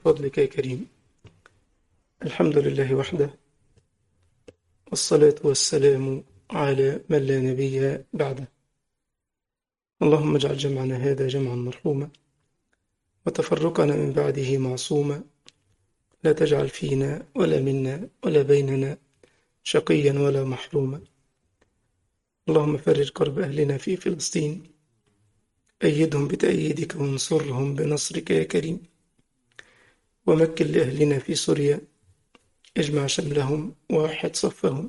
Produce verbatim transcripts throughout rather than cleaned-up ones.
بفضلك يا كريم. الحمد لله وحده، والصلاة والسلام على من لا نبي بعده. اللهم اجعل جمعنا هذا جمعا مرحوما، وتفرقنا من بعده معصوما. لا تجعل فينا ولا منا ولا بيننا شقيا ولا محروما. اللهم فرج كرب أهلنا في فلسطين، أيدهم بتأييدك وانصرهم بنصرك يا كريم. ومكن لأهلنا في سوريا، اجمع شملهم ووحد صفهم.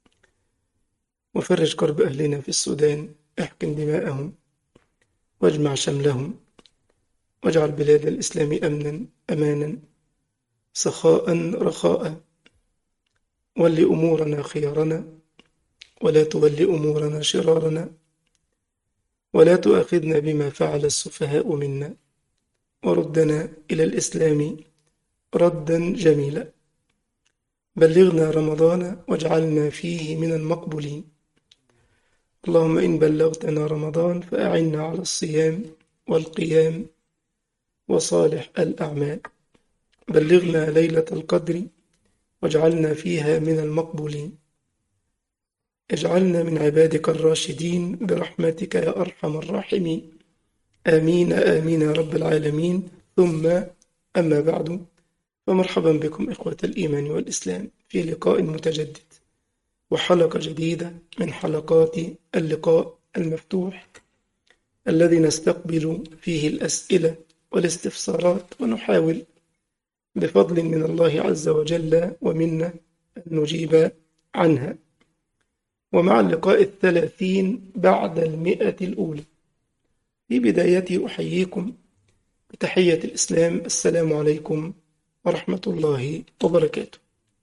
وفرج كرب أهلنا في السودان، احقن دماءهم واجمع شملهم. واجعل بلاد الإسلام أمنا أمانا سخاء رخاء. ول أمورنا خيارنا، ولا تول أمورنا شرارنا. ولا تؤاخذنا بما فعل السفهاء منا، وردنا إلى الإسلام ردا جميلا. بلغنا رمضان واجعلنا فيه من المقبولين. اللهم إن بلغتنا رمضان فأعنا على الصيام والقيام وصالح الأعمال. بلغنا ليلة القدر واجعلنا فيها من المقبولين. اجعلنا من عبادك الراشدين برحمتك يا أرحم الراحمين. آمين آمين يا رب العالمين. ثم أما بعد، فمرحبا بكم إخوة الإيمان والإسلام في لقاء متجدد وحلقة جديدة من حلقات اللقاء المفتوح، الذي نستقبل فيه الأسئلة والاستفسارات، ونحاول بفضل من الله عز وجل ومنا أن نجيب عنها. ومع اللقاء الثلاثين بعد المئة الأولى، في بدايته أحييكم بتحية الإسلام: السلام عليكم ورحمة الله وبركاته.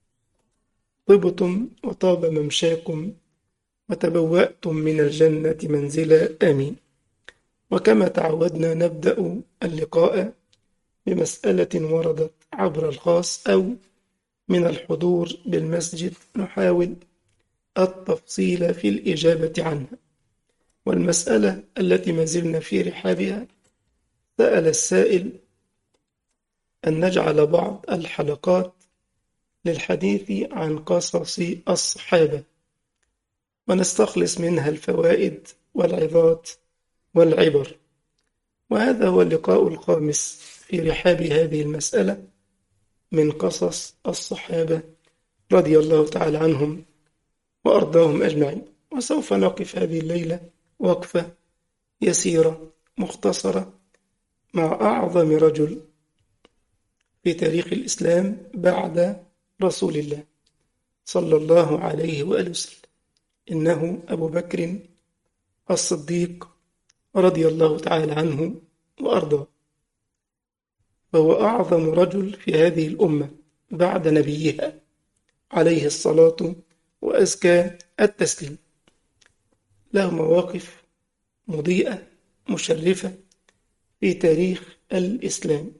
طبتم وطاب ممشاكم وتبوأتم من الجنة منزلا، آمين. وكما تعودنا نبدأ اللقاء بمسألة وردت عبر الخاص أو من الحضور بالمسجد، نحاول التفصيل في الإجابة عنها. والمسألة التي ما زلنا في رحابها، سأل السائل أن نجعل بعض الحلقات للحديث عن قصص الصحابة، ونستخلص منها الفوائد والعظات والعبر. وهذا هو اللقاء الخامس في رحاب هذه المسألة من قصص الصحابة رضي الله تعالى عنهم وأرضاهم أجمعين. وسوف نقف هذه الليلة وقفة يسيرة مختصرة مع أعظم رجل في تاريخ الإسلام بعد رسول الله صلى الله عليه وآله وسلم، إنه أبو بكر الصديق رضي الله تعالى عنه وأرضاه. فهو أعظم رجل في هذه الأمة بعد نبيها عليه الصلاة وأزكى التسليم. له مواقف مضيئة مشرفة في تاريخ الإسلام.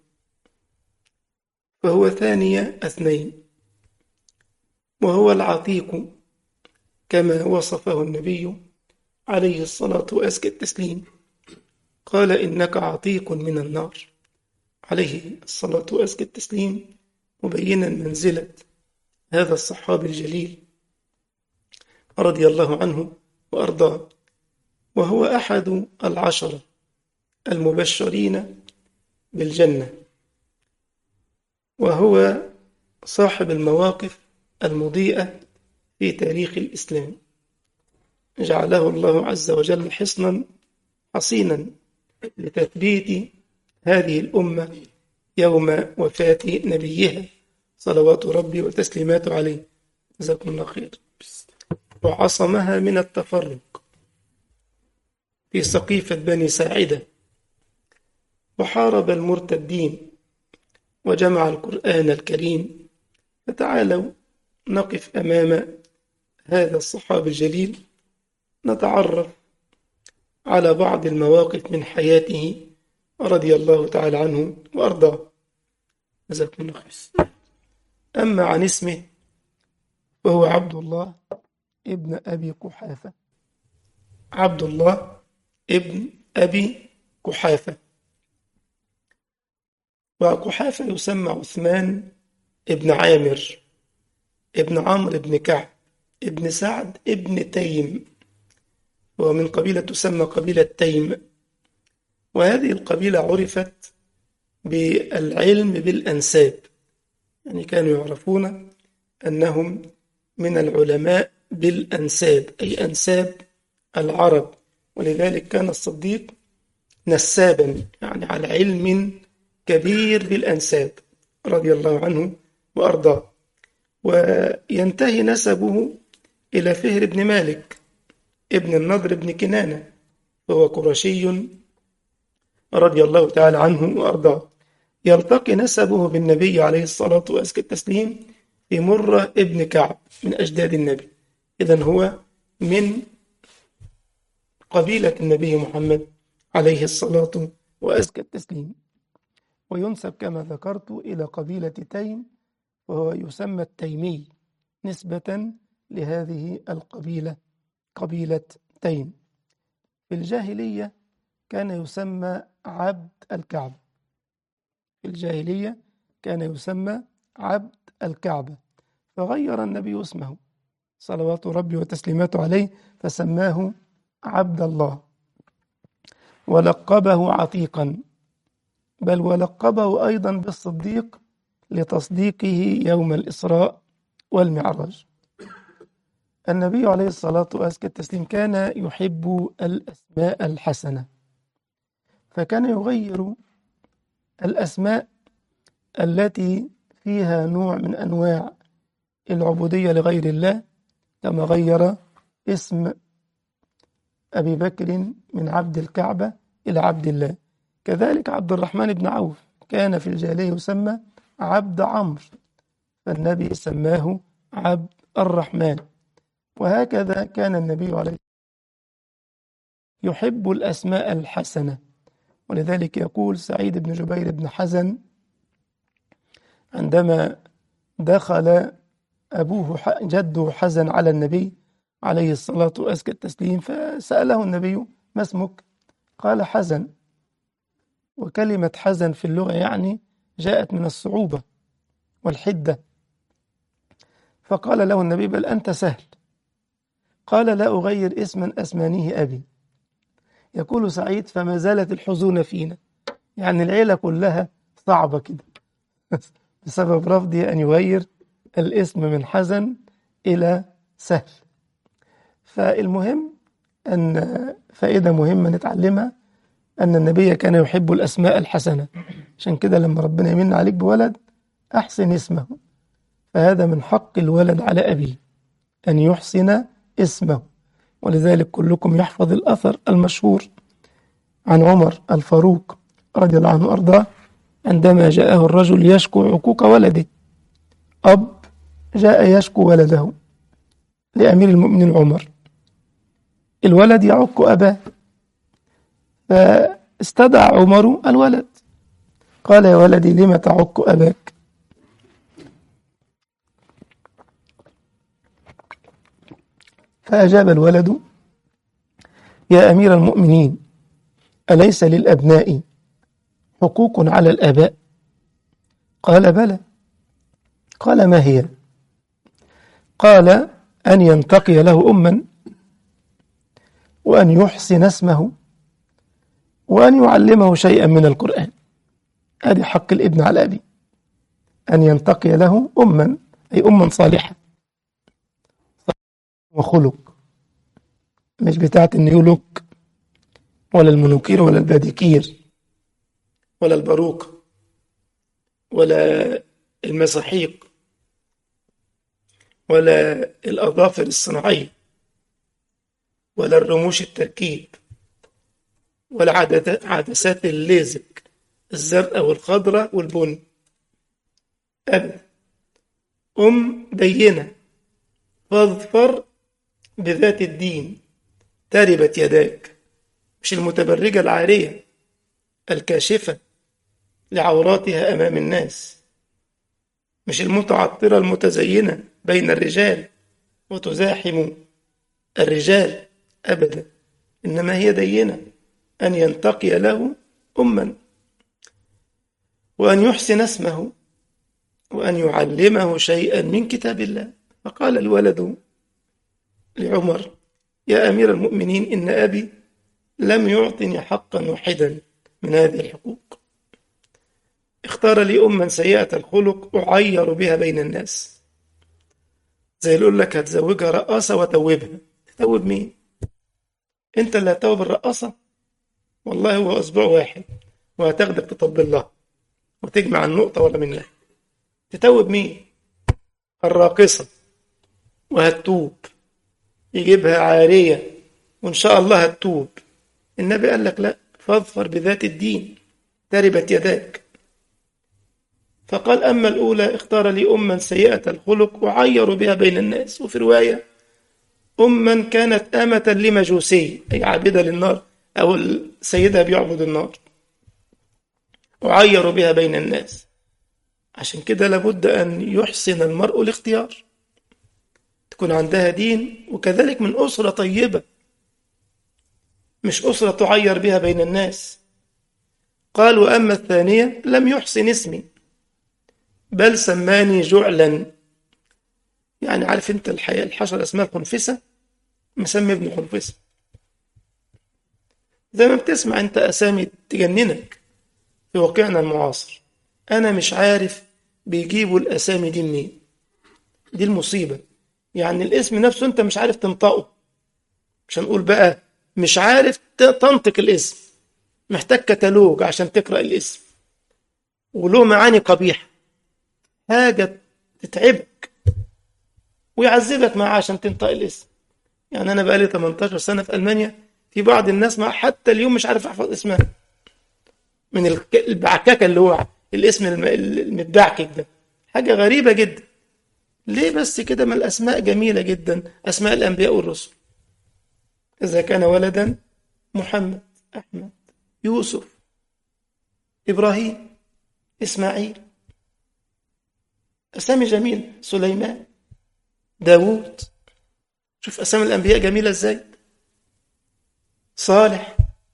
فهو ثاني اثنين، وهو العتيق كما وصفه النبي عليه الصلاة وأزكى التسليم. قال: إنك عتيق من النار، عليه الصلاة وأزكى التسليم، مبينا منزلة هذا الصحابي الجليل رضي الله عنه وأرضاه. وهو أحد العشرة المبشرين بالجنة، وهو صاحب المواقف المضيئة في تاريخ الإسلام. جعله الله عز وجل حصنا حصينا لتثبيت هذه الأمة يوم وفاة نبيها صلوات ربي وتسليماته عليه، جزاكم الله خير. وعصمها من التفرق في سقيفة بني ساعدة، وحارب المرتدين، وجمع القرآن الكريم. فتعالوا نقف أمام هذا الصحابي الجليل، نتعرف على بعض المواقف من حياته رضي الله تعالى عنه وأرضاه، جزاكم الله خير. أما عن اسمه، فهو عبد الله ابن أبي قحافة. عبد الله ابن أبي قحافة وقحافة يسمى عثمان ابن عامر ابن عمرو ابن كعب ابن سعد ابن تيم، ومن قبيلة تسمى قبيلة تيم. وهذه القبيلة عرفت بالعلم بالأنساب، يعني كانوا يعرفون أنهم من العلماء بالأنساب، أي أنساب العرب. ولذلك كان الصديق نسابا، يعني على علم كبير بالأنساب رضي الله عنه وأرضاه. وينتهي نسبه إلى فهر بن مالك ابن النضر بن كنانة، وهو قرشي رضي الله تعالى عنه وأرضاه. يلتقي نسبه بالنبي عليه الصلاة والتسليم في مرة ابن كعب من أجداد النبي، إذن هو من قبيلة النبي محمد عليه الصلاة وأزكى التسليم. وينسب كما ذكرت إلى قبيلة تيم، وهو يسمى التيمي نسبة لهذه القبيلة، قبيلة تيم. في الجاهلية كان يسمى عبد الكعبة، في الجاهلية كان يسمى عبد الكعبة، فغير النبي اسمه صلوات ربي وتسليماته عليه فسماه عبد الله، ولقبه عتيقا، بل ولقبه أيضا بالصديق لتصديقه يوم الإسراء والمعراج. النبي عليه الصلاة والتسليم كان يحب الأسماء الحسنة، فكان يغير الأسماء التي فيها نوع من أنواع العبودية لغير الله، كما غير اسم أبي بكر من عبد الكعبة إلى عبد الله. كذلك عبد الرحمن بن عوف كان في الجاهلية يسمى عبد عمرو، فالنبي سماه عبد الرحمن. وهكذا كان النبي عليه يحب الأسماء الحسنة. ولذلك يقول سعيد بن جبير بن حزن عندما دخل أبوه جده حزن على النبي عليه الصلاة وأزكى التسليم، فسأله النبي ما اسمك؟ قال حزن، وكلمة حزن في اللغة يعني جاءت من الصعوبة والحدة، فقال له النبي بل أنت سهل. قال لا أغير اسما أسمانيه أبي. يقول سعيد فما زالت الحزون فينا، يعني العيلة كلها صعبة كده بسبب رفضه أن يغير الاسم من حزن إلى سهل. فالمهم أن فائدة مهمة نتعلمها أن النبي كان يحب الأسماء الحسنة، عشان كده لما ربنا يمن عليك بولد أحسن اسمه، فهذا من حق الولد على أبيه أن يحسن اسمه. ولذلك كلكم يحفظ الأثر المشهور عن عمر الفاروق رضي الله عنه وأرضاه، عندما جاءه الرجل يشكو عقوق ولده، أب جاء يشكو ولده لأمير المؤمنين عمر، الولد يعق أباه، فاستدعى عمر الولد قال يا ولدي لم تعق أباك؟ فأجاب الولد يا أمير المؤمنين أليس للأبناء حقوق على الآباء؟ قال بلى. قال ما هي؟ قال أن ينتقي له أما، وأن يحسن اسمه، وأن يعلمه شيئا من القرآن. هذه حق الابن على أبي، أن ينتقي له أما، أي أما صالحة وخلق، مش بتاعت النيولوك ولا المنوكير ولا الباديكير ولا الباروك ولا المساحيق ولا الأظافر الصناعية ولا الرموش التركيب ولا عدسات الليزك الزرقاء والخضراء والبني، أبدا. أم دينة فاظفر بذات الدين تربت يداك، مش المتبرجة العارية الكاشفة لعوراتها أمام الناس، مش المتعطرة المتزينة بين الرجال وتزاحم الرجال أبدا، إنما هي دينة، أن ينتقي له أما. وأن يحسن اسمه وأن يعلمه شيئا من كتاب الله. فقال الولد لعمر: يا أمير المؤمنين، إن أبي لم يعطني حقا واحدا من هذه الحقوق، اختار لي أما سيئة الخلق أعير بها بين الناس. زي اللي يقول لك هتزوجها رقاصة وتوبها، تتوب مين؟ انت اللي هتوب الرقاصة؟ والله هو أسبوع واحد وهتاخدك تطبل لها وتجمع النقطة ولا منها. تتوب مين؟ الراقصة، وهتتوب، يجيبها عارية وإن شاء الله هتتوب. النبي قال لك لا، فاظفر بذات الدين تربت يداك. فقال: أما الأولى اختار لي أما سيئة الخلق أعير بها بين الناس. وفي رواية: أما كانت آمة لمجوسي، أي عابدة للنار، أو سيدها بيعبد النار، أعير بها بين الناس. عشان كده لابد أن يحسن المرء الاختيار، تكون عندها دين، وكذلك من أسرة طيبة، مش أسرة تعير بها بين الناس. قال: وأما الثانية لم يحسن اسمي بل سماني جعلا. يعني عارف انت الحياة الحشرة اسمها الخنفسة، مسمي ابن خنفسة. زي ما بتسمع انت أسامي تجننك في واقعنا المعاصر، أنا مش عارف بيجيبوا الأسامي دي منين. دي المصيبة، يعني الاسم نفسه انت مش عارف تنطقه، مش هنقول بقى مش عارف تنطق الاسم، محتاج كتالوج عشان تقرأ الاسم، وله معاني قبيحة، حاجة تتعبك ويعذبك معاه عشان تنطق الاسم. يعني أنا بقالي ثمانية عشر سنة في ألمانيا، في بعض الناس ما حتى اليوم مش عارف أحفظ اسمها من البعككة اللي هو الاسم المدعكك ده. حاجة غريبة جدا. ليه بس كده؟ ما الأسماء جميلة جدا، أسماء الأنبياء والرسل. إذا كان ولدا: محمد، أحمد، يوسف، إبراهيم، إسماعيل، أسامي جميلة، سليمان، داوود. شوف أسامي الأنبياء جميلة إزاي، صالح،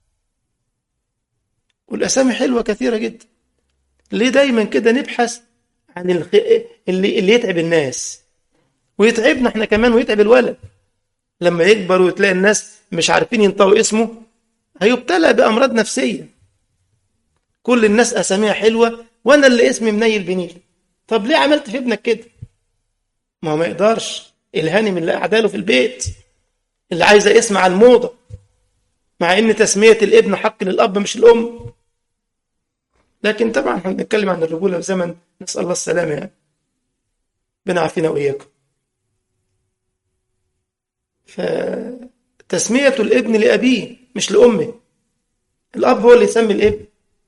والأسامي حلوة كثيرة جدا. ليه دايما كده نبحث عن الخ... اللي, اللي يتعب الناس ويتعبنا احنا كمان ويتعب الولد؟ لما يكبر وتلاقي الناس مش عارفين ينطقوا اسمه هيبتلى بأمراض نفسية. كل الناس أساميها حلوة وأنا اللي اسمي منيل بنيل. طب ليه عملت في ابنك كده؟ ما هو ما يقدرش، الهانم اللي قاعده في البيت اللي عايزة اسم على الموضة، مع ان تسمية الابن حق للأب مش الأم. لكن طبعا احنا بنتكلم عن الرجولة في زمن نسأل الله السلامة، يعني ربنا يعافينا وإياكم. فتسمية الابن لأبيه مش لأمه، الأب هو اللي يسمي الابن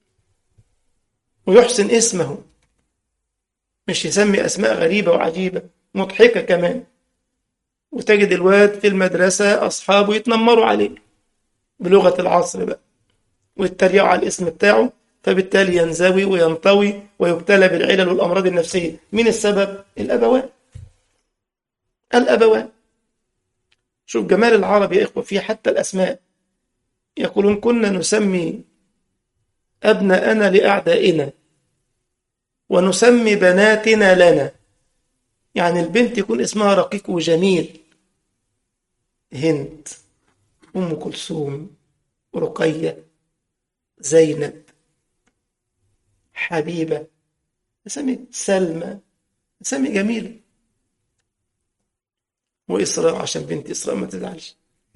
ويحسن اسمه، مش يسمي أسماء غريبة وعجيبة مضحكة كمان. وتجد الواد في المدرسة أصحابه يتنمروا عليه بلغة العصر بقى ويتريقوا على الاسم بتاعه، فبالتالي ينزوي وينطوي ويبتلى بالعلل والأمراض النفسية. مين السبب؟ الأبوان. الأبوان. شوف جمال العرب يا إخوة فيه حتى الأسماء. يقولون: كنا نسمي أبناءنا لأعدائنا ونسمي بناتنا لنا. يعني البنت يكون اسمها رقيق وجميل، هند، أم كلثوم، رقية، زينب، حبيبة، اسامي سلمى، اسامي جميلة. وإسراء عشان بنت إسراء ما تزعلش.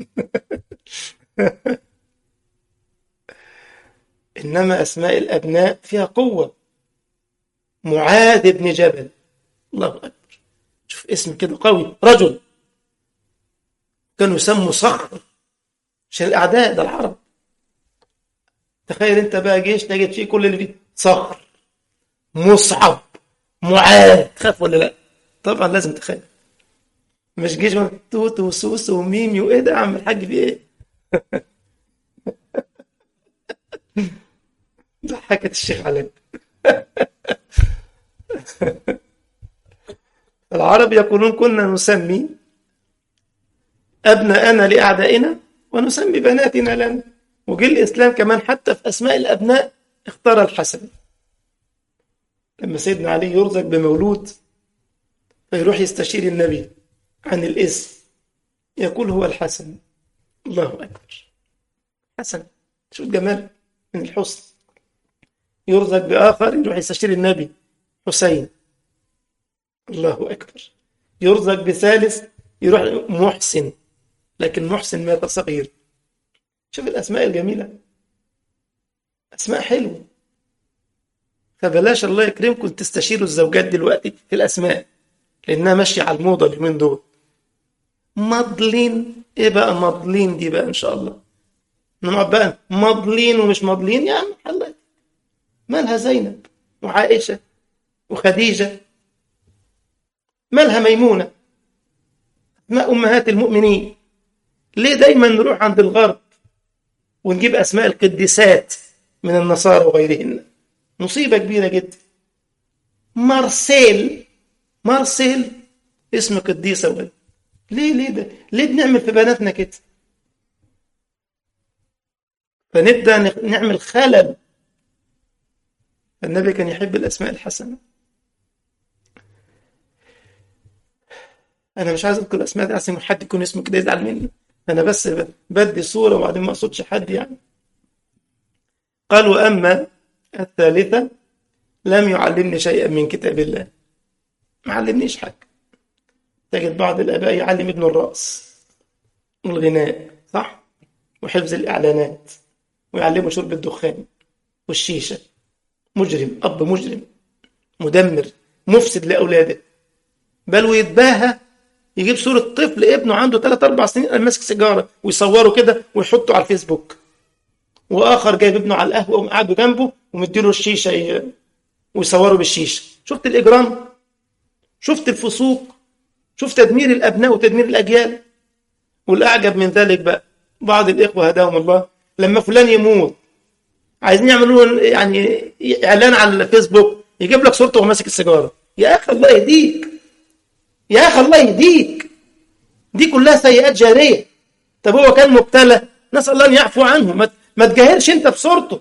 إنما أسماء الأبناء فيها قوة. معاذ بن جبل، الله أكبر، شوف اسم كده قوي، رجل. كانوا يسموا صخر عشان الأعداء ده العرب. تخيل أنت بقى جيش تجد فيه كل اللي فيه صخر، مصعب، معاذ، تخاف ولا لا؟ طبعا لازم تخاف. مش جيش توت وسوس وميم وايه ده يا عم الحاج في ايه؟ ضحكت الشيخ علي. العرب يقولون: كنا نسمي أبناءنا لأعدائنا ونسمي بناتنا لنا. وجه الإسلام كمان حتى في أسماء الأبناء اختار الحسن. لما سيدنا علي يرزق بمولود فيروح يستشير النبي عن الاسم، يقول هو الحسن. الله أكبر، حسن، شو الجمال من الحسن. يرزق بآخر يروح يستشير النبي، حسين. الله أكبر. يرزق بثالث يروح محسن، لكن محسن مات صغير. شوف الأسماء الجميلة، أسماء حلوة. فبلاش الله يكرمكم تستشيروا الزوجات دلوقتي في الأسماء، لأنها ماشية على الموضة اليومين دول. مضلين، إيه بقى مضلين دي بقى إن شاء الله؟ نقعد بقى مضلين ومش مضلين يا عم الله. مالها زينب وعائشة وخديجة؟ مالها ميمونة؟ ما أمهات المؤمنين. ليه دايما نروح عند الغرب ونجيب أسماء القديسات من النصارى وغيرهن؟ مصيبة كبيرة جدا. مارسيل، مارسيل اسم قديسة وغير. ليه ليه ده؟ ليه بنعمل في بناتنا كده؟ فنبدأ نعمل خلل. النبي كان يحب الأسماء الحسنة. أنا مش عايز أذكر الأسماء دي عشان حد يكون اسمه كده يزعل مني. أنا بس بدي صورة وبعدين ما أقصدش حد يعني. قال وأما الثالثة لم يعلمني شيئا من كتاب الله. ما علمنيش حاجة. تجد بعض الآباء يعلم ابنه الرقص والغناء، صح؟ وحفظ الإعلانات، ويعلمه شرب الدخان والشيشة. مجرم، أب مجرم مدمر مفسد لأولاده. بل ويتباهى يجيب صورة طفل ابنه عنده ثلاث أربع سنين ماسك سيجارة ويصوره كده ويحطه على الفيسبوك، وآخر جايب ابنه على القهوة وقعده جنبه ومديله الشيشة ويصوره بالشيشة. شفت الإجرام؟ شفت الفسوق؟ شفت تدمير الأبناء وتدمير الأجيال؟ والأعجب من ذلك بقى بعض الإخوة هداهم الله لما فلان يموت عايزين يعملوا يعني إعلان على الفيسبوك، يجيب لك صورته وهو ماسك السيجارة. يا أخي الله يهديك، يا أخي الله يهديك، دي كلها سيئات جارية. طب هو كان مبتلى، نسأل الله أن يعفو عنه، ما ما تجاهرش أنت بصورته.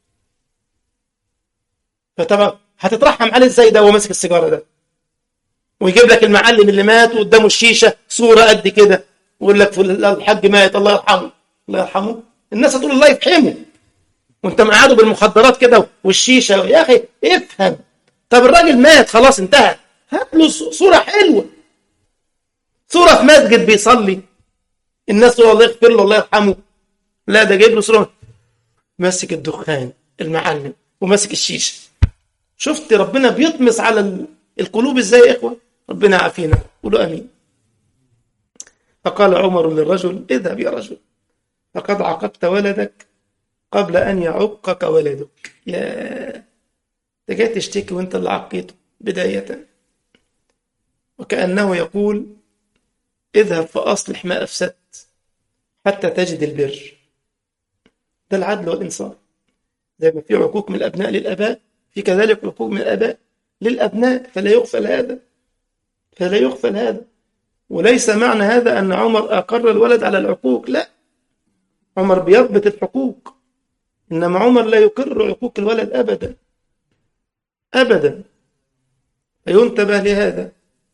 فطبعا هتترحم عليه ازاي ده وهو ماسك السيجارة ده، ويجيب لك المعلم اللي مات وقدامه الشيشة صورة قد كده ويقول لك الحاج مات الله يرحمه. الله يرحمه؟ الناس هتقول الله يفحمه وانت مقعده بالمخدرات كده والشيشة. يا أخي افهم. طب الراجل مات خلاص انتهى، هات له صورة حلوة، صورة في مسجد بيصلي الناس تقول الله يغفر له الله يرحمه. لا ده جايب له صورة ماسك الدخان المعلم وماسك الشيشة. شفت ربنا بيطمس على القلوب ازاي يا إخوة؟ ربنا عافينا، قولوا أمين. فقال عمر للرجل اذهب يا رجل فقد عقبت ولدك قبل أن يعقك ولدك. يا ده جاي تشتكي وانت اللي عقيته بداية. وكأنه يقول اذهب فأصلح ما أفسدت حتى تجد البر. ده العدل والإنصاف. زي ما في عقوق من الأبناء للأباء، في كذلك عقوق من الأباء للأبناء، فلا يغفل هذا، فلا يغفل هذا. وليس معنى هذا أن عمر أقر الولد على العقوق، لا، عمر بيضبط الحقوق، إنما عمر لا يقر عقوق الولد أبدا أبدا. فينتبه لهذا.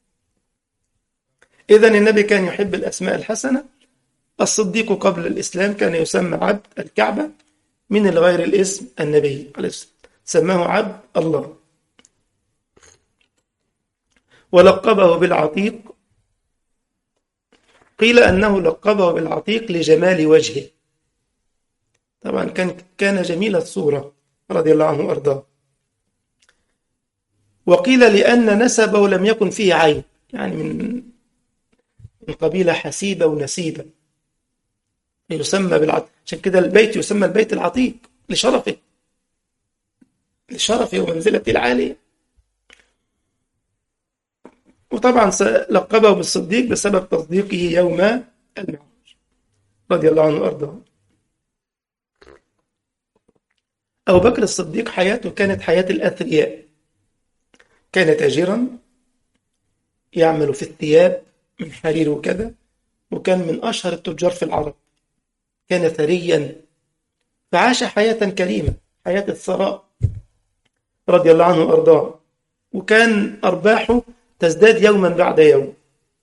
إذن النبي كان يحب الأسماء الحسنة. الصديق قبل الإسلام كان يسمى عبد الكعبة من الغير الاسم النبي عليه الصلاة والسلام، سماه عبد الله. ولقبه بالعتيق، قيل أنه لقبه بالعتيق لجمال وجهه. طبعا كان كان جميل الصورة رضي الله عنه وأرضاه. وقيل لأن نسبه لم يكن فيه عيب، يعني من من قبيلة حسيبة ونسيبة يسمى بالعتيق. عشان كده البيت يسمى البيت العتيق لشرفه، لشرفه ومنزلته العالية. وطبعا لقبه بالصديق بسبب تصديقه يوم المعراج رضي الله عنه وأرضاه. أبو بكر الصديق حياته كانت حياة الأثرياء. كان تاجرا يعمل في الثياب من حرير وكذا، وكان من أشهر التجار في العرب. كان ثريا فعاش حياة كريمة، حياة الثراء رضي الله عنه وأرضاه. وكان أرباحه تزداد يوما بعد يوم.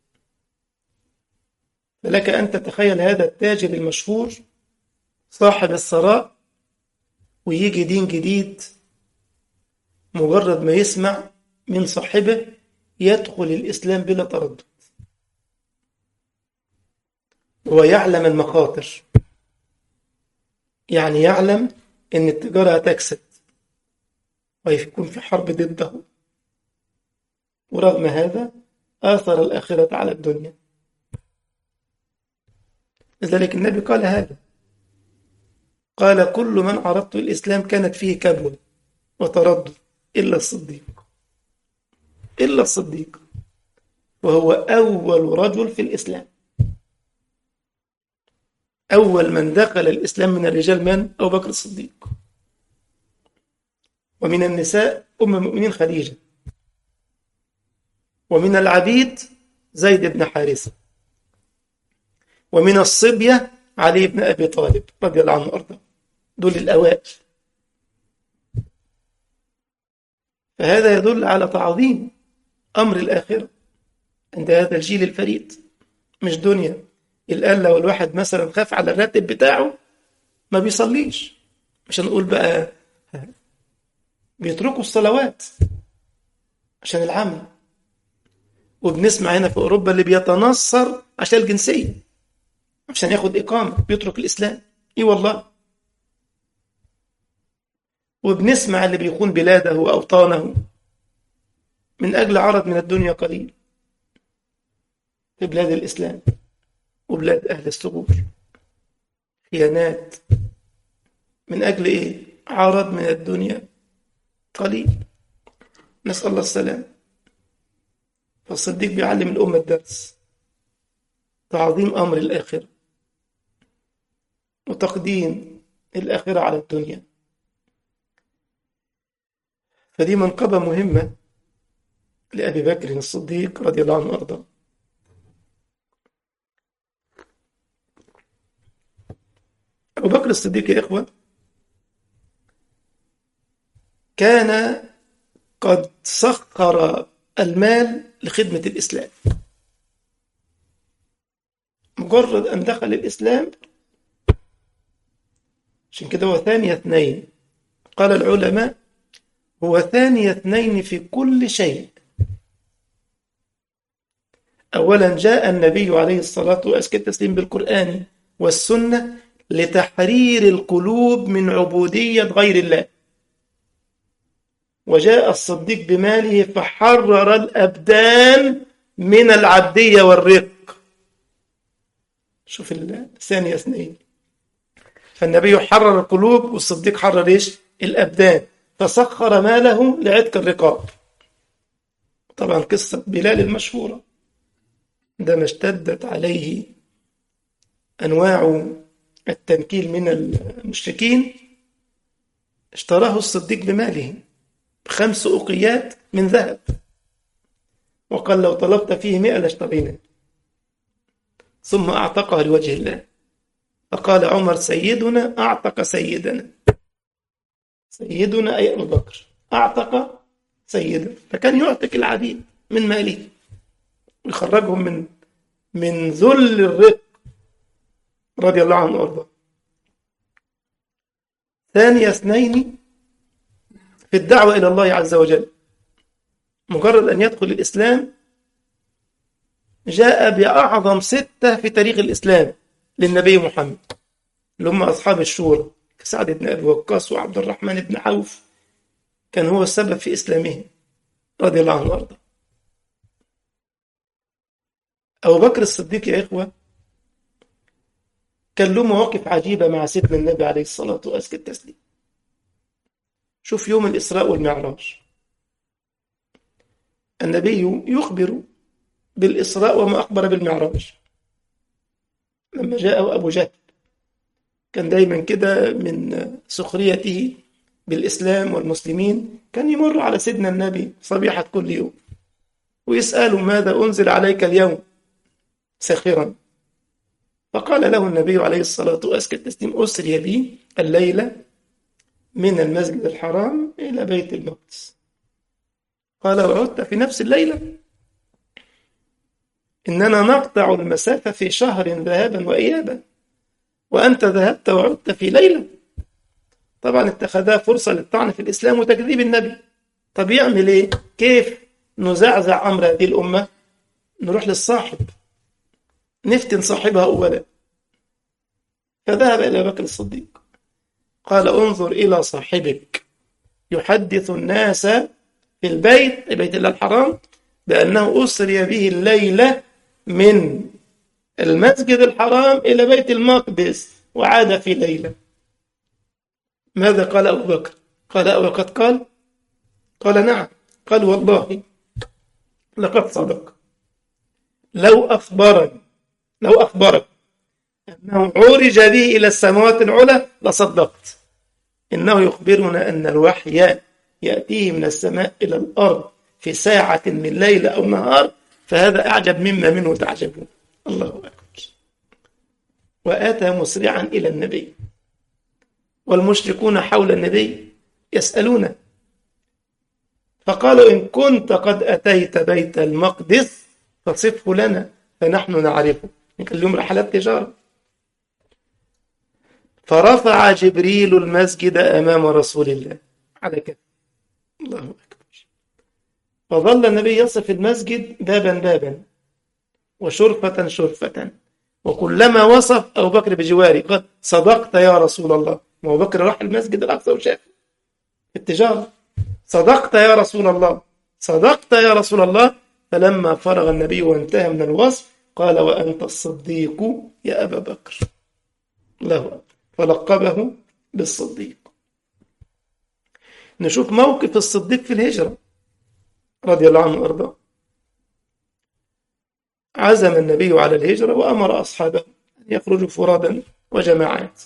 فلك أن تتخيل هذا التاجر المشهور صاحب الثراء، ويجي دين جديد مجرد ما يسمع من صاحبه يدخل الإسلام بلا تردد، ويعلم المخاطر، يعني يعلم أن التجارة هتكسب ويكون في حرب ضده، ورغم هذا آثر الآخرة على الدنيا. لذلك النبي قال هذا، قال كل من عرضت الإسلام كانت فيه كبوة وتردد إلا الصديق، إلا الصديق، وهو أول رجل في الإسلام. أول من دخل الإسلام من الرجال من؟ أبو بكر الصديق. ومن النساء أم المؤمنين خديجة، ومن العبيد زيد بن حارثة، ومن الصبية علي بن أبي طالب رضي الله عنه وأرضاه. دول الأوائل. فهذا يدل على تعظيم أمر الآخرة عند هذا الجيل الفريد، مش دنيا. الآن لو الواحد مثلا خاف على الراتب بتاعه ما بيصليش، مش هنقول بقى بيتركوا الصلوات عشان العمل. وبنسمع هنا في أوروبا اللي بيتنصر عشان الجنسية، عشان ياخد إقامة بيترك الإسلام. إيه والله. وبنسمع اللي بيخون بلاده وأوطانه من أجل عرض من الدنيا قليل في بلاد الإسلام وبلاد أهل الثغور. خيانات من أجل إيه؟ عرض من الدنيا قليل. نسأل الله السلام. فالصديق بيعلم الأمة الدرس، تعظيم أمر الآخرة وتقديم الآخرة على الدنيا. فدي منقبة مهمة لأبي بكر الصديق رضي الله عنه وأرضاه. أبو بكر الصديق يا إخوة كان قد سخر المال لخدمة الإسلام. مجرد أن دخل الإسلام، عشان كده هو ثاني اثنين. قال العلماء هو ثاني اثنين في كل شيء. أولا جاء النبي عليه الصلاة وأزكى التسليم بالقرآن والسنة لتحرير القلوب من عبودية غير الله، وجاء الصديق بماله فحرر الأبدان من العبدية والرق. شوف الثانية اثنين. فالنبي حرر القلوب والصديق حرر إيش؟ الأبدان. فسخر ماله لعتق الرقاب. طبعا قصة بلال المشهورة، عندما اشتدت عليه أنواع التنكيل من المشركين اشتراه الصديق بماله بخمس أوقيات من ذهب، وقال لو طلبت فيه مئة لاشترينا، ثم أعتقها لوجه الله. فقال عمر سيدنا أعتق سيدنا، سيدنا أي أبو بكر أعتق سيدنا. فكان يعتق العبيد من ماله ويخرجهم من من ذل الرق رضي الله عنه وارضاه. ثاني اثنين في الدعوة إلى الله عز وجل. مجرد أن يدخل الإسلام جاء بأعظم ستة في تاريخ الإسلام للنبي محمد، اللي هم أصحاب الشورى كسعد بن أبي وقاص وعبد الرحمن بن عوف، كان هو السبب في إسلامهم رضي الله عنه وارضاه. أبو بكر الصديق يا إخوة كان له مواقف عجيبة مع سيدنا النبي عليه الصلاة وأزكى التسليم. شوف يوم الإسراء والمعراج، النبي يخبر بالإسراء وما أخبر بالمعراج. لما جاءه أبو جهل كان دايما كده من سخريته بالإسلام والمسلمين، كان يمر على سيدنا النبي صبيحة كل يوم ويسأله ماذا أنزل عليك اليوم ساخرا. فقال له النبي عليه الصلاة وأزكى التسليم أسري بي الليلة من المسجد الحرام إلى بيت المقدس، قال وعدت في نفس الليلة؟ إننا نقطع المسافة في شهر ذهابا وإيابا، وأنت ذهبت وعدت في ليلة. طبعا اتخذها فرصة للطعن في الإسلام وتكذيب النبي. طب يعمل إيه؟ كيف نزعزع أمر هذه الأمة؟ نروح للصاحب، نفتن صاحبها أولا. فذهب إلى بكر الصديق قال انظر إلى صاحبك يحدث الناس في البيت بيت الله الحرام بأنه أسري به الليلة من المسجد الحرام إلى بيت المقدس وعاد في ليلة. ماذا قال أبو بكر؟ قال وقد قال؟ قال نعم. قال والله لقد صدق. لو أخبرني لو أخبرك أنه عرج به إلى السماوات العلى لصدقت. إنه يخبرنا أن الوحي يأتيه من السماء إلى الأرض في ساعة من ليل أو نهار، فهذا أعجب مما منه تعجبون. الله أكبر. وآتى مسرعا إلى النبي، والمشركون حول النبي يسألونه، فقالوا إن كنت قد أتيت بيت المقدس فصفه لنا فنحن نعرفه. كان لهم رحلات تجارة. فرفع جبريل المسجد أمام رسول الله على كده. الله أكبر. فظل النبي يصف المسجد بابا بابا وشرفة شرفة، وكلما وصف أبو بكر بجواره قال صدقت يا رسول الله. ما أبو بكر راح المسجد الأقصى وشاف التجارة. صدقت يا رسول الله، صدقت يا رسول الله. فلما فرغ النبي وانتهى من الوصف قال وأنت الصديق يا أبا بكر. الله أكبر. فلقبه بالصديق. نشوف موقف الصديق في الهجرة رضي الله عنه وأرضاه. عزم النبي على الهجرة وأمر أصحابه أن يخرجوا فرادا وجماعات،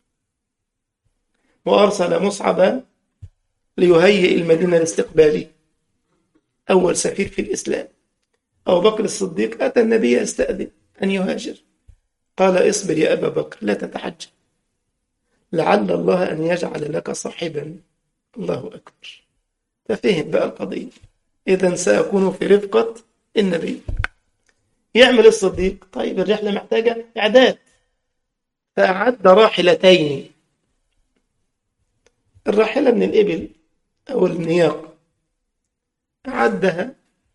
وأرسل مصعب ليهيئ المدينة لاستقباله، أول سفير في الإسلام. أبو بكر الصديق أتى النبي يستأذن أن يهاجر. قال اصبر يا أبا بكر لا تتحجب، لعل الله أن يجعل لك صاحبا. الله أكبر. ففهم بقى القضية. إذن سأكون في رفقة النبي. يعمل الصديق طيب الرحلة محتاجة إعداد، فأعد راحلتين. الراحلة من الإبل أو النياق أعدها،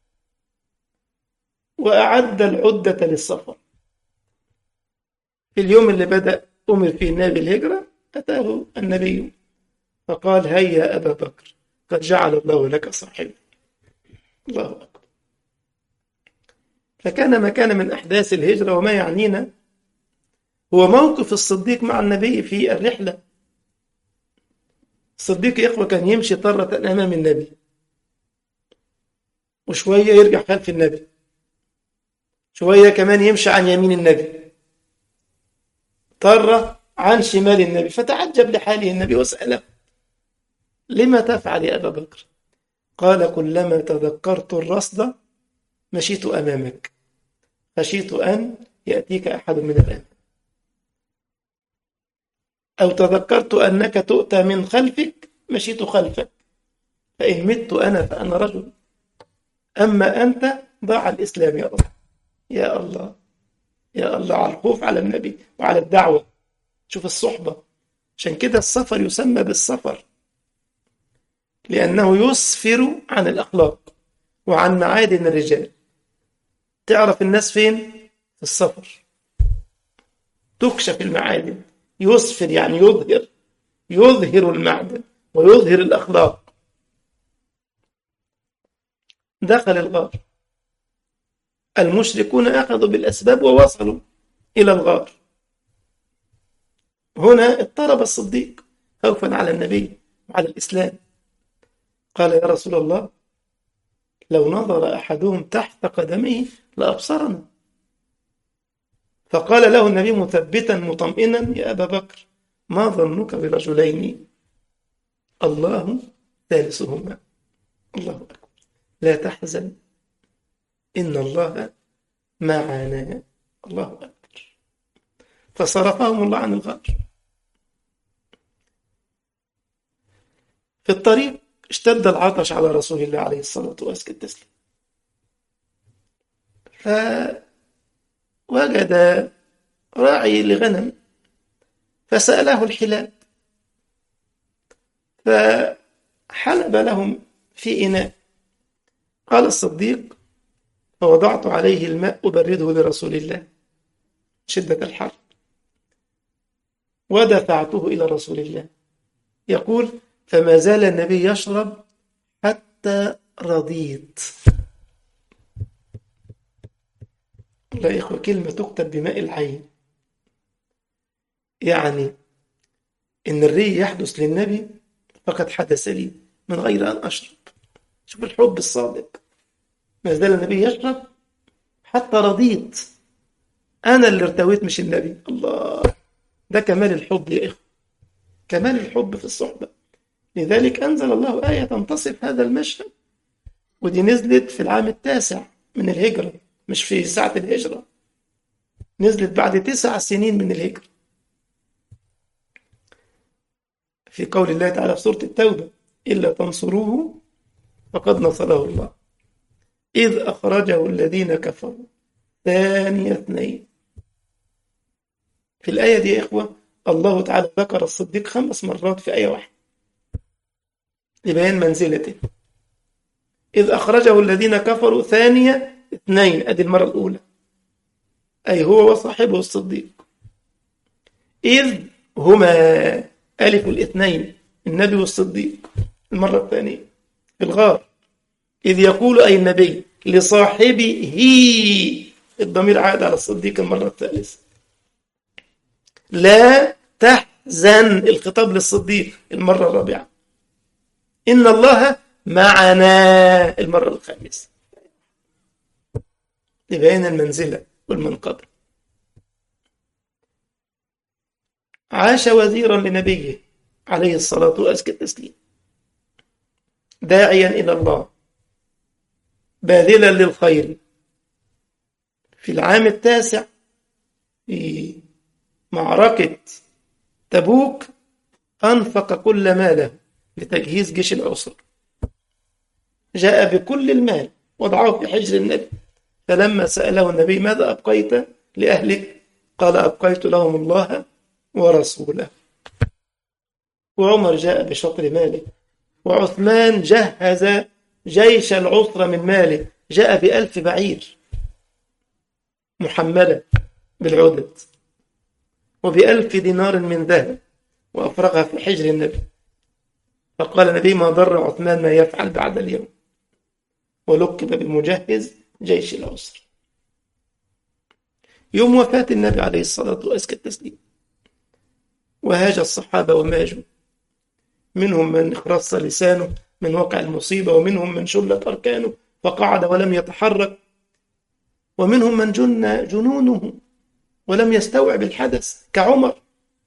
وأعد العدة للسفر. في اليوم اللي بدأ أمر فيه النبي الهجرة أتاه النبي فقال هيا أبا بكر قد جعل الله لك صاحبا. الله أكبر. فكان ما كان من أحداث الهجرة وما يعنينا هو موقف الصديق مع النبي في الرحلة. الصديق يا إخوة كان يمشي طرة أمام النبي، وشوية يرجع خلف النبي، شوية كمان يمشي عن يمين النبي، طرة عن شمال النبي. فتعجب لحاله النبي وسأله لما تفعل يا أبا بكر؟ قال كلما تذكرت الرصد مشيت أمامك، خشيت أن يأتيك أحد من الآن، أو تذكرت أنك تؤتى من خلفك مشيت خلفك، فإن مت أنا فأنا رجل، أما أنت ضاع الإسلام يا رب. يا الله يا الله على الخوف على النبي وعلى الدعوة. شوف الصحبة. عشان كده السفر يسمى بالسفر، لأنه يسفر عن الأخلاق وعن معادن الرجال. تعرف الناس فين؟ في السفر تكشف المعادن. يسفر يعني يظهر، يظهر المعدن ويظهر الأخلاق. دخل الغار، المشركون أخذوا بالأسباب ووصلوا إلى الغار. هنا اضطرب الصديق خوفا على النبي وعلى الإسلام. قال يا رسول الله لو نظر أحدهم تحت قدميه لأبصرنا. فقال له النبي مثبتا مطمئنا يا أبا بكر ما ظنك برجلين الله ثالثهما. الله أكبر. لا تحزن إن الله معنا. الله أكبر. فصرفهم الله عن الغار. في الطريق اشتد العطش على رسول الله عليه الصلاة وأزكى التسليم، فوجد راعي لغنم فسأله الحلاب، فحلب لهم في إناء. قال الصديق: فوضعت عليه الماء أبرده لرسول الله شدة الحر، ودفعته إلى رسول الله. يقول: فما زال النبي يشرب حتى رضيت. لا يا إخوة، كلمة تكتب بماء العين، يعني إن الري يحدث للنبي فقد حدث لي من غير أن أشرب. شوف الحب الصادق، ما زال النبي يشرب حتى رضيت، أنا اللي ارتويت مش النبي. الله، ده كمال الحب يا إخوة، كمال الحب في الصحبة. لذلك أنزل الله آية تصف هذا المشهد، ودي نزلت في العام التاسع من الهجرة، مش في ساعة الهجرة، نزلت بعد تسع سنين من الهجرة، في قول الله تعالى في سورة التوبة: إلا تنصروه فقد نصره الله إذ أخرجه الذين كفروا ثاني اثنين. في الآية دي يا إخوة الله تعالى ذكر الصديق خمس مرات في آية واحدة لبيان منزلته. إذ أخرجه الذين كفروا ثاني اثنين، أدي المرة الأولى، أي هو وصاحبه الصديق. إذ هما ألف الاثنين، النبي والصديق، المرة الثانية في الغار، إذ يقول أي النبي لصاحبه، الضمير عاد على الصديق المرة الثالثة. لا تحزن، الخطاب للصديق المرة الرابعة. إن الله معنا المرة الخامسة، لبيان المنزلة والمنقبة. عاش وزيرا لنبيه عليه الصلاة وأزكى التسليم، داعيا إلى الله، باذلا للخير. في العام التاسع في معركة تبوك أنفق كل ماله لتجهيز جيش العسر، جاء بكل المال وضعه في حجر النبي. فلما سأله النبي: ماذا أبقيت لأهلك؟ قال: أبقيت لهم الله ورسوله. وعمر جاء بشطر ماله، وعثمان جهز جيش العسرة من ماله، جاء بألف بعير محملة بالعدد، وبألف دينار من ذهب، وأفرغها في حجر النبي. فقال النبي: ما ضر عثمان ما يفعل بعد اليوم، ولقب بمجهز جيش العسر. يوم وفاة النبي عليه الصلاة وأزكى التسليم، وهاج الصحابة وماجوا، منهم من اخرس لسانه من وقع المصيبة، ومنهم من شلت أركانه فقعد ولم يتحرك، ومنهم من جن جنونه ولم يستوعب الحدث كعمر،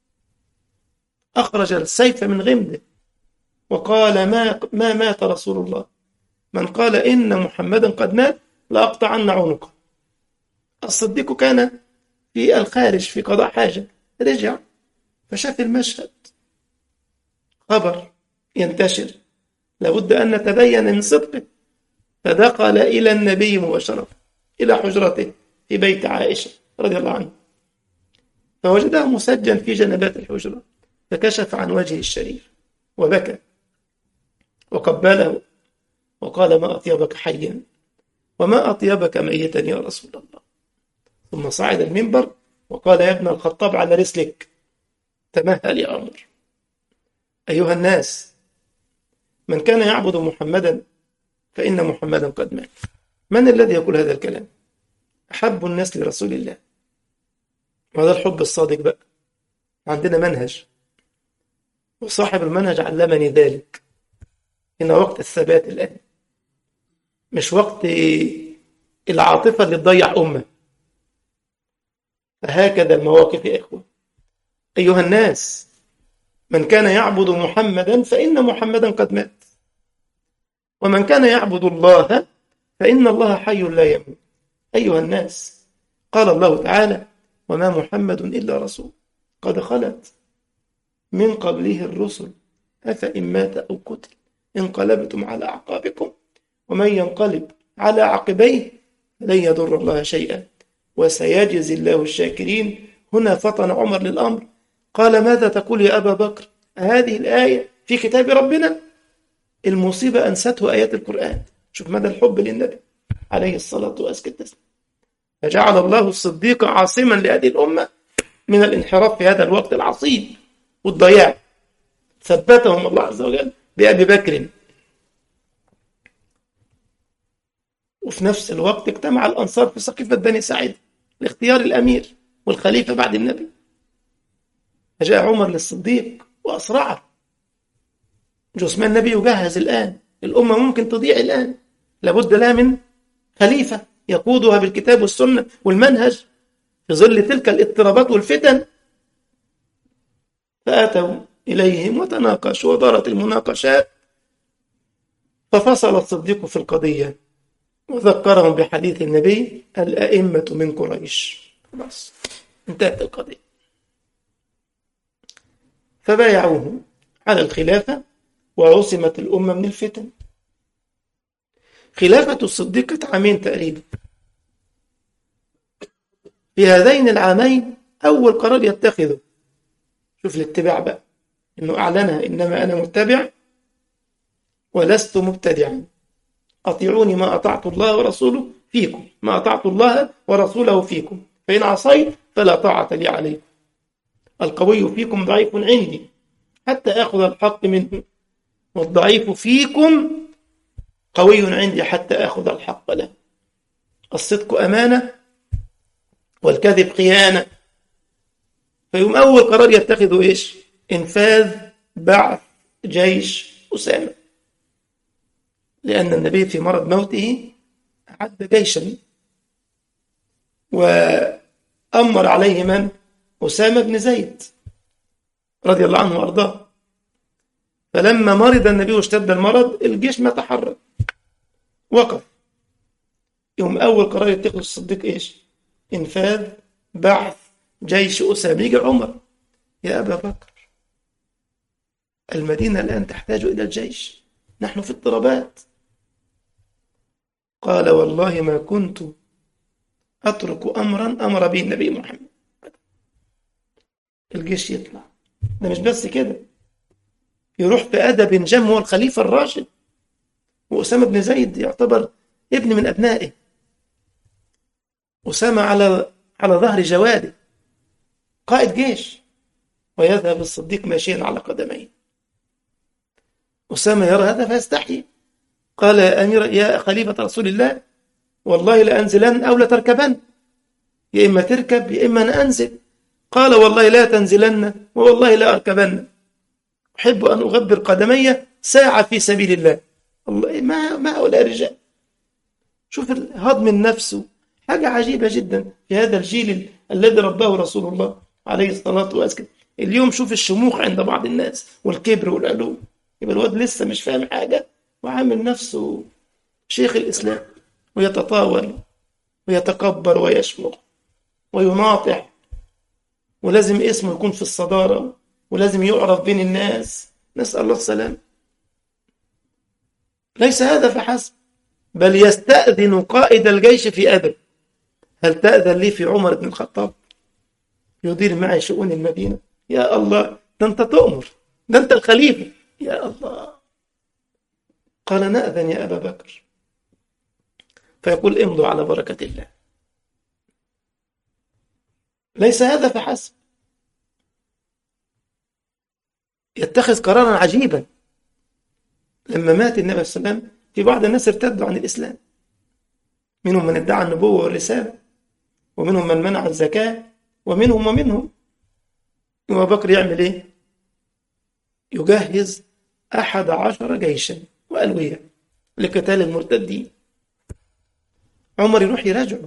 أخرج السيف من غمده وقال: ما, ما مات رسول الله، من قال إن محمدا قد مات لأقطعن عنقه. الصديق كان في الخارج في قضاء حاجة، رجع فشاف المشهد، خبر ينتشر، لابد أن نتبين من صدقه، فدخل إلى النبي مباشرة إلى حجرته في بيت عائشة رضي الله عنه، فوجده مسجن في جنبات الحجرة، فكشف عن وجهه الشريف وبكى وقبله وقال: ما أطيبك حيا وما أطيبك ميتا يا رسول الله. ثم صعد المنبر وقال: يا ابن الخطاب على رسلك، تمهل يا عمر. أيها الناس، من كان يعبد محمدا فإن محمدا قد مات. من الذي يقول هذا الكلام؟ أحب الناس لرسول الله، وهذا الحب الصادق بقى. عندنا منهج، وصاحب المنهج علمني ذلك. إن وقت الثبات الآن، مش وقت العاطفة اللي تضيع أمة. فهكذا المواقف يا إخوة. أيها الناس، من كان يعبد محمدا فإن محمدا قد مات، ومن كان يعبد الله فإن الله حي لا يموت. أيها الناس، قال الله تعالى: وما محمد إلا رسول قد خلت من قبله الرسل أفإن مات أو قتل انقلبتم على أعقابكم ومن ينقلب على عقبيه لن يضر الله شيئا وسيجزي الله الشاكرين. هنا فطن عمر للأمر، قال ماذا تقول يا أبا بكر؟ هذه الآية في كتاب ربنا؟ المصيبة أنسته آيات القرآن. شوف مدى الحب للنبي عليه الصلاة والسلام. فجعل الله الصديق عاصما لهذه الأمة من الانحراف في هذا الوقت العصيب والضياع، ثبتهم الله عز وجل بأبي بكر. وفي نفس الوقت اجتمع الأنصار في سقيفة بني سعيد لاختيار الأمير والخليفة بعد النبي، فجاء عمر للصديق وأسرعه. جثمان النبي يجهز الآن، الأمة ممكن تضيع الآن، لابد لها من خليفة يقودها بالكتاب والسنة والمنهج في ظل تلك الاضطرابات والفتن. فأتوا إليهم وتناقشوا ودارت المناقشات، ففصل الصديق في القضية وذكرهم بحديث النبي الأئمة من قريش. خلاص انتهت القضية، فبايعوه على الخلافة وعصمت الأمة من الفتن. خلافة الصديق كانت عامين تقريبا. في هذين العامين أول قرار يتخذه، شوف الاتباع بقى، إنه أعلنها إنما أنا متبع ولست مبتدعا، أطيعوني ما أطعت الله ورسوله فيكم، ما أطعت الله ورسوله فيكم، فإن عصيت فلا طاعة لي عليكم، القوي فيكم ضعيف عندي حتى أخذ الحق منه، والضعيف فيكم قوي عندي حتى أخذ الحق له. الصدق أمانة والكذب خيانة. فيوم أول قرار يتخذوا إيش؟ إنفاذ بعث جيش أسامة، لأن النبي في مرض موته أعد جيشا وأمر عليه من؟ أسامة بن زيد رضي الله عنه وأرضاه. فلما مرض النبي واشتد المرض الجيش ما تحرك، وقف. يوم أول قرار يتخذ الصديق إيش؟ إنفاذ بعث جيش أسامة. يجي عمر، يا أبا بكر المدينة الآن تحتاج إلى الجيش، نحن في اضطرابات. قال والله ما كنت أترك أمرا أمر به النبي محمد. الجيش يطلع. ده مش بس كده، يروح بأدب جم هو الخليفة الراشد، وأسامة بن زيد يعتبر ابن من أبنائه. أسامة على على ظهر جواده قائد جيش، ويذهب الصديق ماشيا على قدميه. أسامة يرى هذا فيستحي، قال يا أمير يا خليفة رسول الله والله لأنزلن أو لتركبن، يا إما تركب يا إما أنا أنزل. قال والله لا تنزلن والله لا أركبن، أحب أن أغبر قدمي ساعة في سبيل الله. الله ما ما هؤلاء الرجال. شوف هضم النفس، حاجة عجيبة جدا في هذا الجيل الذي رباه رسول الله عليه الصلاة والسلام. اليوم شوف الشموخ عند بعض الناس والكبر والعلو، يبقى الواد لسه مش فاهم حاجة وعامل نفسه شيخ الإسلام، ويتطاول ويتكبر ويشمخ ويناطح، ولازم اسمه يكون في الصدارة ولازم يعرف بين الناس. نسأل الله السلام. ليس هذا فحسب، بل يستأذن قائد الجيش في أدب، هل تأذن لي في عمر بن الخطاب يدير معي شؤون المدينة؟ يا الله، ده أنت تؤمر، ده أنت الخليفة، يا الله. قال نأذن يا أبا بكر، فيقول امضوا على بركة الله. ليس هذا فحسب، يتخذ قرارا عجيبا. لما مات النبي صلى الله عليه وسلم في بعض الناس ارتدوا عن الإسلام، منهم من ادعى النبوة والرسالة، ومنهم من منع الزكاة، ومنهم ومنهم. أبو بكر يعمل إيه؟ يجهز أحد عشر جيشا وألوية لقتال المرتدين. عمر يروح يراجعه،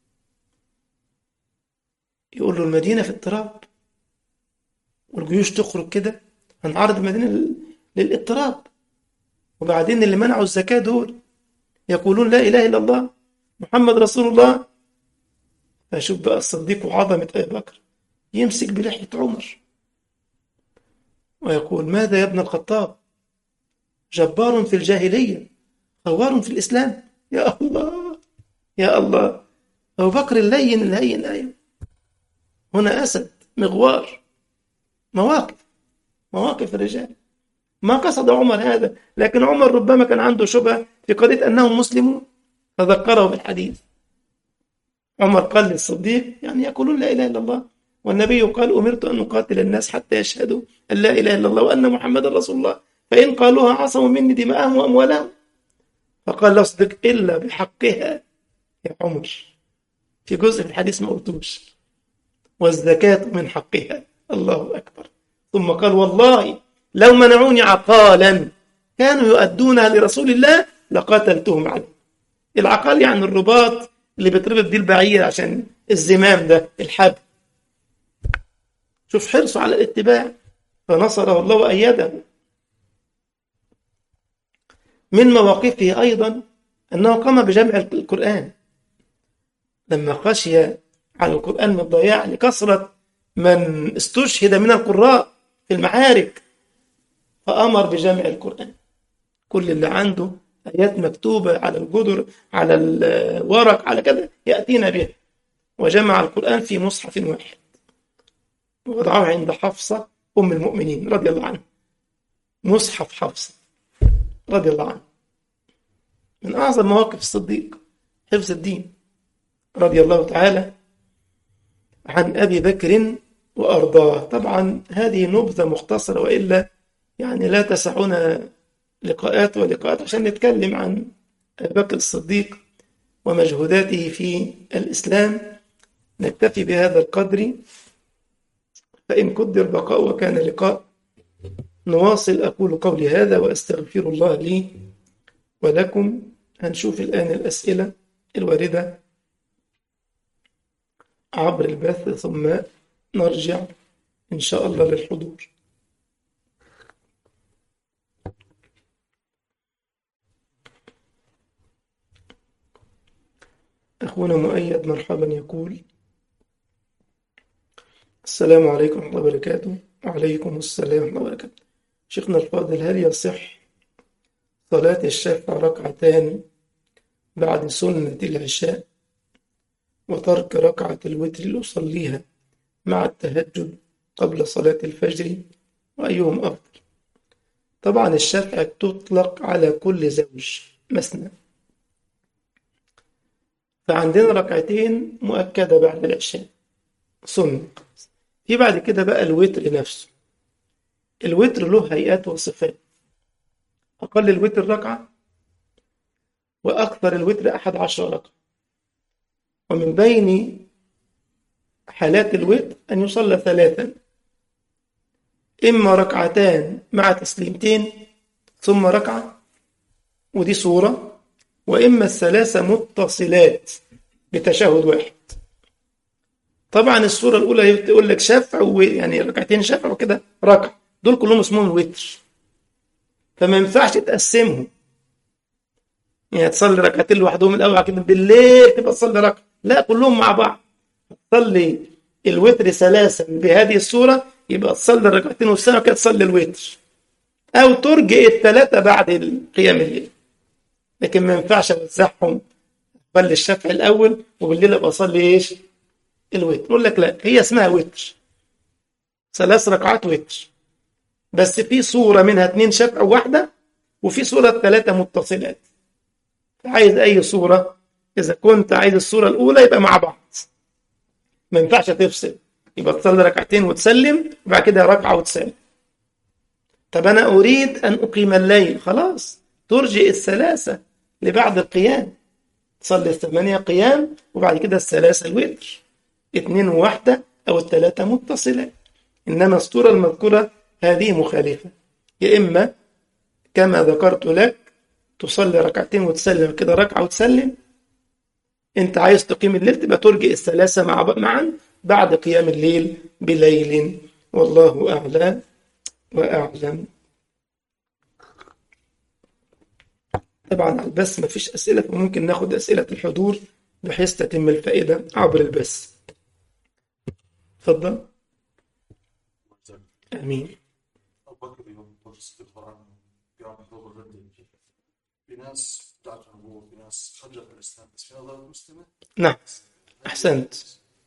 يقول له المدينة في اضطراب والجيوش تخرج كده، هنعرض المدينة للاضطراب، وبعدين اللي منعوا الزكاة دول يقولون لا إله إلا الله محمد رسول الله. فشوف بقى الصديق وعظمة أبي بكر، يمسك بلحية عمر ويقول ماذا يا ابن الخطاب؟ جبار في الجاهلية خوار في الإسلام. يا الله يا الله. أبو بكر اللين الهين، أيوه، هنا أسد مغوار. مواقف مواقف الرجال. ما قصد عمر هذا، لكن عمر ربما كان عنده شبهة في قضية أنهم مسلمون فذكره بالحديث. عمر قال للصديق يعني يقولون لا إله إلا الله، والنبي قال أمرت أن أقاتل الناس حتى يشهدوا أن لا إله إلا الله وأن محمد رسول الله، فإن قالوها عصموا مني دماءهم وأموالهم. فقال له الصديق إلا بحقها يا عمر. في جزء في الحديث ما قلتوش، والزكاة من حقها. الله أكبر. ثم قال والله لو منعوني عقالا كانوا يؤدونها لرسول الله لقاتلتهم عليه. العقال يعني الرباط اللي بيتربط بيه البعير عشان الزمام ده الحبل. شوف حرصه على الاتباع، فنصره الله وأيده. من مواقفه أيضا أنه قام بجمع القرآن لما خشي على القرآن من الضياع لكثرة من استشهد من القراء في المعارك، فأمر بجمع القرآن. كل اللي عنده آيات مكتوبة على الجدر على الورق على كذا يأتينا بها، وجمع القرآن في مصحف واحد ووضعه عند حفصة أم المؤمنين رضي الله عنها. مصحف حفصة رضي الله عنه من أعظم مواقف الصديق حفظ الدين رضي الله تعالى عن أبي بكر وأرضاه. طبعا هذه نبذة مختصرة، وإلا يعني لا تسعنا لقاءات ولقاءات عشان نتكلم عن أبي بكر الصديق ومجهوداته في الإسلام. نكتفي بهذا القدر، فإن قدر بقاء وكان لقاء نواصل. أقول قولي هذا وأستغفر الله لي ولكم. هنشوف الآن الأسئلة الواردة عبر البث ثم نرجع إن شاء الله للحضور. أخونا مؤيد مرحبا يقول السلام عليكم ورحمة الله وبركاته. وعليكم السلام ورحمة الله وبركاته. شيخنا الفاضل، هل يصح صلاة الشفع ركعتان بعد سنة العشاء وترك ركعة الوتر لأصليها مع التهجد قبل صلاة الفجر، وأيهم أفضل؟ طبعا الشفع تطلق على كل زوج مثنى، فعندنا ركعتين مؤكدة بعد العشاء سنة. في بعد كده بقى الوتر نفسه. الوتر له هيئات وصفات، أقل الوتر ركعة وأكثر الوتر أحد عشر ركعة. ومن بين حالات الوتر أن يصلى ثلاثا، إما ركعتان مع تسليمتين ثم ركعة ودي صورة، وإما الثلاثة متصلات بتشهد واحد. طبعا الصورة الأولى يقول لك شفع، يعني ركعتين شفع وكده ركعة، دول كلهم اسمهم الوتر، فما ينفعش تقسمهم، يعني تصلي ركعتين لوحدهم الأول كده بالليل تبقى تصلي ركعة، لا كلهم مع بعض. تصلي الوتر ثلاثا بهذه الصورة، يبقى تصلي الركعتين والسنة كده تصلي الوتر، أو ترجع الثلاثة بعد قيام الليل. لكن ما ينفعش أوزعهم، بل الشفع الأول وبالليل أبقى أصلي إيش الوتر. يقول لك لا، هي اسمها وتر، ثلاث ركعات وتر، بس في صورة منها اثنين شفع واحدة، وفي صورة ثلاثة متصلات. عايز أي صورة، إذا كنت عايز الصورة الأولى يبقى مع بعض، ما ينفعش تفصل، يبقى تصلي ركعتين وتسلم وبعد كده ركعة وتسلم. طب أنا أريد أن أقيم الليل، خلاص ترجع الثلاثة لبعد القيام، تصلي الثمانية قيام وبعد كده الثلاثة الوتر، اثنين وواحدة أو الثلاثة متصلة. إنما الصورة المذكورة هذه مخالفة، يا إما كما ذكرت لك تصلي ركعتين وتسلم كده ركعة وتسلم. أنت عايز تقيم الليل تبقى ترجع الثلاثة مع معا بعد قيام الليل بليل، والله أعلى وأعلم. طبعا على البث ما فيش أسئلة، فممكن ناخد أسئلة الحضور بحيث تتم الفائدة عبر البث. تفضل. آمين. عن حضور الردة، في ناس بتاعت حضور، في ناس خرجت من الإسلام بس في نظر مسلمة. نعم، أحسنت.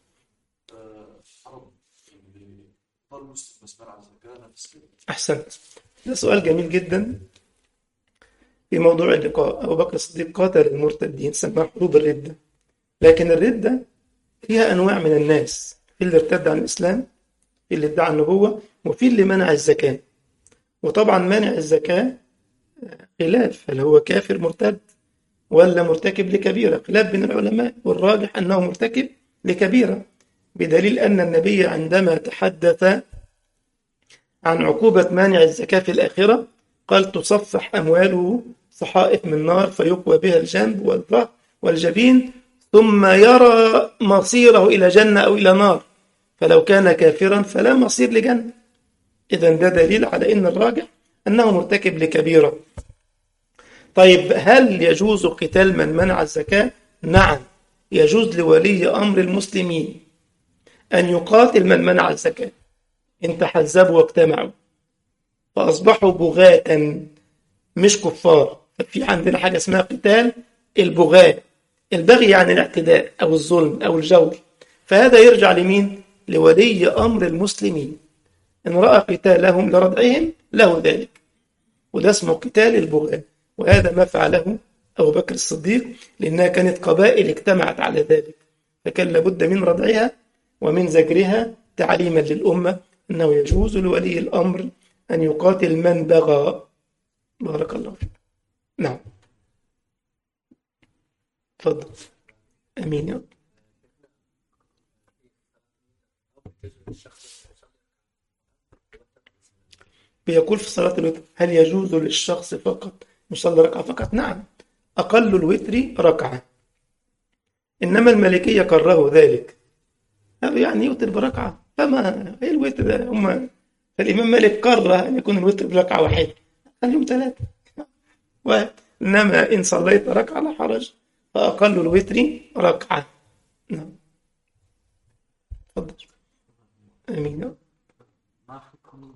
عرب اللي ضل مسلم بس منع الزكاة نفس كده. أحسنت، ده سؤال جميل جدا. في موضوع اللقاء، أبو بكر الصديق قاتل المرتدين، سماه حروب الردة. لكن الردة فيها أنواع من الناس، في اللي ارتد عن الإسلام، في اللي ادعى النبوة، وفي اللي منع الزكاة. وطبعا مانع الزكاة خلاف، هل هو كافر مرتد ولا مرتكب لكبيرة؟ خلاف بين العلماء، والراجح أنه مرتكب لكبيرة، بدليل أن النبي عندما تحدث عن عقوبة مانع الزكاة في الآخرة قال: تصفح أمواله صحائف من نار فيقوى بها الجنب والظهر والجبين ثم يرى مصيره إلى جنة أو إلى نار، فلو كان كافرا فلا مصير لجنة. إذن ده دليل على أن الراجح أنه مرتكب لكبيرة. طيب، هل يجوز قتال من منع الزكاة؟ نعم، يجوز لولي أمر المسلمين أن يقاتل من منع الزكاة. إن تحزبوا واجتمعوا فأصبحوا بغاة مش كفار، في عندنا حاجة اسمها قتال البغاة. البغي يعني الاعتداء أو الظلم أو الجور، فهذا يرجع لمين؟ لولي أمر المسلمين. إن رأى قتالهم لردعهم له ذلك، وده اسمه قتال البغاة. وهذا ما فعله أبو بكر الصديق، لأنها كانت قبائل اجتمعت على ذلك، فكان لابد من ردعها ومن زجرها تعليما للأمة أنه يجوز لولي الأمر أن يقاتل من بغى. بارك الله فيك. نعم، تفضل. أمين يا رب. بيقول في صلاة الوتر: هل يجوز للشخص فقط يصلي ركعة فقط؟ نعم، أقل الوتر ركعة، إنما المالكية كرهوا ذلك، قالوا يعني يوتر بركعة، فما إيه الوتر ده؟ هم الإمام مالك كره أن يكون الوتر بركعة واحدة، خليهم ثلاثة. إنما إن صليت ركعة لا حرج، فأقل الوتر ركعة. نعم، تفضل. آمين. ما حكم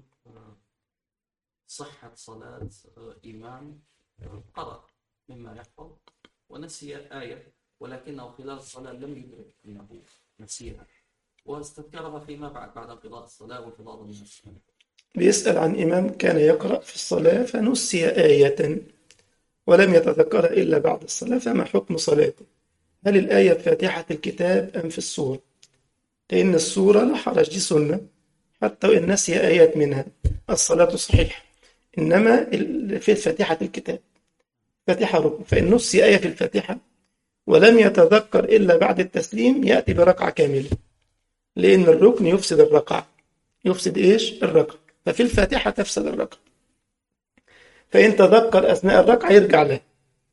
صحة صلاة إمام قرأ مما يحفظ ونسي آية ولكنه خلال الصلاة لم يدرك أنه نسيها واستذكرها فيما بعد بعد انقضاء الصلاة وانقضاء الناس؟ بيسأل عن إمام كان يقرأ في الصلاة فنسي آية ولم يتذكرها إلا بعد الصلاة، فما حكم صلاته؟ هل الآية في فاتحة الكتاب أم في السورة؟ لأن السورة لا حرج، دي سنة، حتى وإن نسي آيات منها الصلاة صحيحة. إنما في فاتحة الكتاب فاتحة ركن، فإن نسي آية في الفاتحة ولم يتذكر إلا بعد التسليم يأتي بركعة كاملة، لأن الركن يفسد الركعة. يفسد إيش؟ الركعة. ففي الفاتحة تفسد الركعة، فإن تذكر أثناء الركعة يرجع له،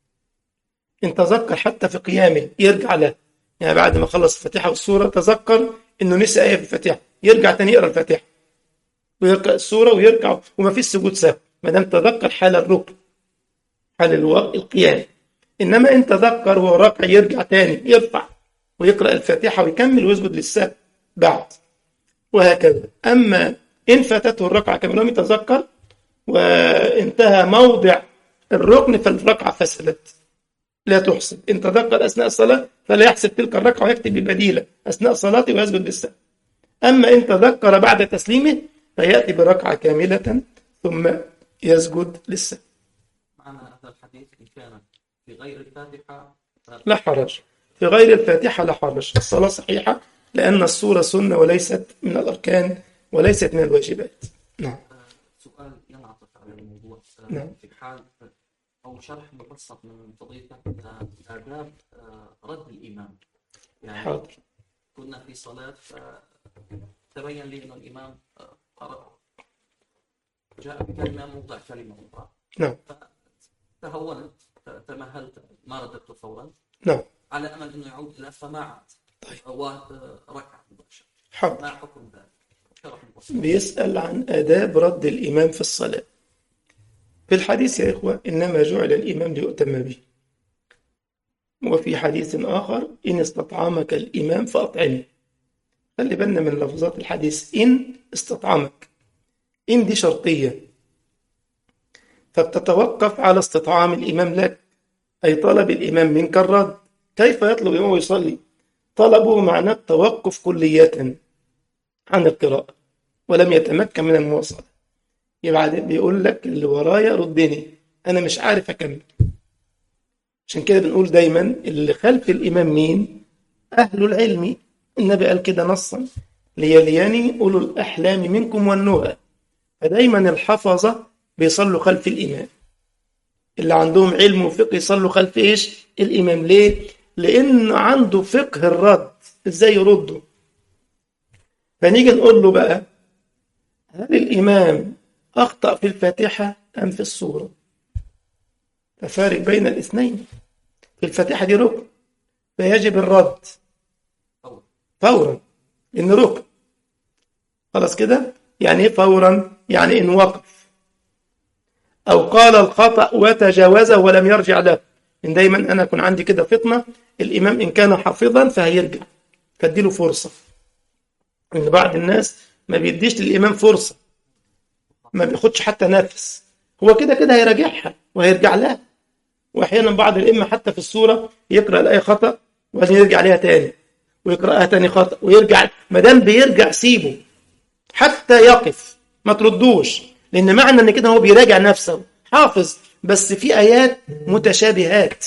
إن تذكر حتى في قيامه يرجع له. يعني بعد ما خلص الفاتحة والسورة تذكر إنه نسي آية في الفاتحة، يرجع تاني يقرأ الفاتحة ويقرأ السورة ويرجع، وما فيش سجود سهو ما دام تذكر حال الركن، حال الوقت القيام. إنما إن تذكر وهو راكع يرجع تاني يرفع ويقرأ الفاتحة ويكمل ويسجد للسهو بعد، وهكذا. أما إن فاتته الركعة كما لم يتذكر وانتهى موضع الركن فالركعة فسدت لا تحسب. إن تذكر أثناء الصلاة فلا يحسب تلك الركعة ويكتب ببديلة أثناء صلاته ويسجد للسهو. أما إن تذكر بعد تسليمه فيأتي بركعة كاملة ثم يسجد للسهو. معنى هذا الحديث إن كان في غير الفاتحة لا حرج، في غير الفاتحة لا حرج، الصلاة صحيحة، لأن السورة سنة وليست من الأركان وليست من الواجبات. نعم. سؤال ينعطف على الموضوع. نعم. في حال أو شرح مبسط من فضيلتك آداب رد الإمام. يعني حاضر. كنا في صلاة فتبين لي أن الإمام قرأ جاء بكلمة موضع كلمة أخرى. نعم. تهونت، تمهلت، ما رددت فورا. نعم. على أمل أنه يعود إلى فما عاد. طيب. وركع مباشرة. حاضر. ما حكم ذلك؟ شرح مبسط. بيسأل عن آداب رد الإمام في الصلاة. في الحديث يا إخوة إنما جعل الإمام ليؤتم به، وفي حديث آخر إن استطعمك الإمام فأطعمه. خلي بالنا من لفظات الحديث، إن استطعمك، إن دي شرطية، فبتتوقف على استطعام الإمام لك، أي طلب الإمام منك الرد. كيف يطلب الإمام ويصلي؟ طلبه معناه التوقف كلية عن القراءة ولم يتمكن من المواصلة. يبقى بيقول لك اللي ورايا ردني، أنا مش عارف أكمل. عشان كده بنقول دايما اللي خلف الإمام مين؟ أهل العلم. النبي قال كده نصا: ليليني أولو الأحلام منكم والنهى. فدايما الحفظة بيصلوا خلف الإمام، اللي عندهم علم وفقه يصلوا خلف إيش؟ الإمام. ليه؟ لأنه عنده فقه الرد، إزاي يرده. فنيجي نقول له بقى: هل الإمام أخطأ في الفاتحة أم في السورة؟ ففارق بين الاثنين. في الفاتحة دي ركن، فيجب الرد فورا، إن ركن. خلاص كده؟ يعني إيه فورا؟ يعني إن وقف أو قال الخطأ وتجاوزه ولم يرجع له. إن دايما أنا أكون عندي كده فطنة، الإمام إن كان حافظا فهيرجع، فاديله فرصة. إن بعض الناس ما بيديش للإمام فرصة، ما بياخدش حتى نفس، هو كده كده هيراجعها وهيرجع لها. وأحيانا بعض الأئمة حتى في السورة يقرأ الآية خطأ وبعدين يرجع عليها تاني ويقرأها تاني خطأ ويرجع. ما دام بيرجع سيبه حتى يقف، ما تردوش، لأن معنى إن كده هو بيراجع نفسه حافظ، بس في آيات متشابهات،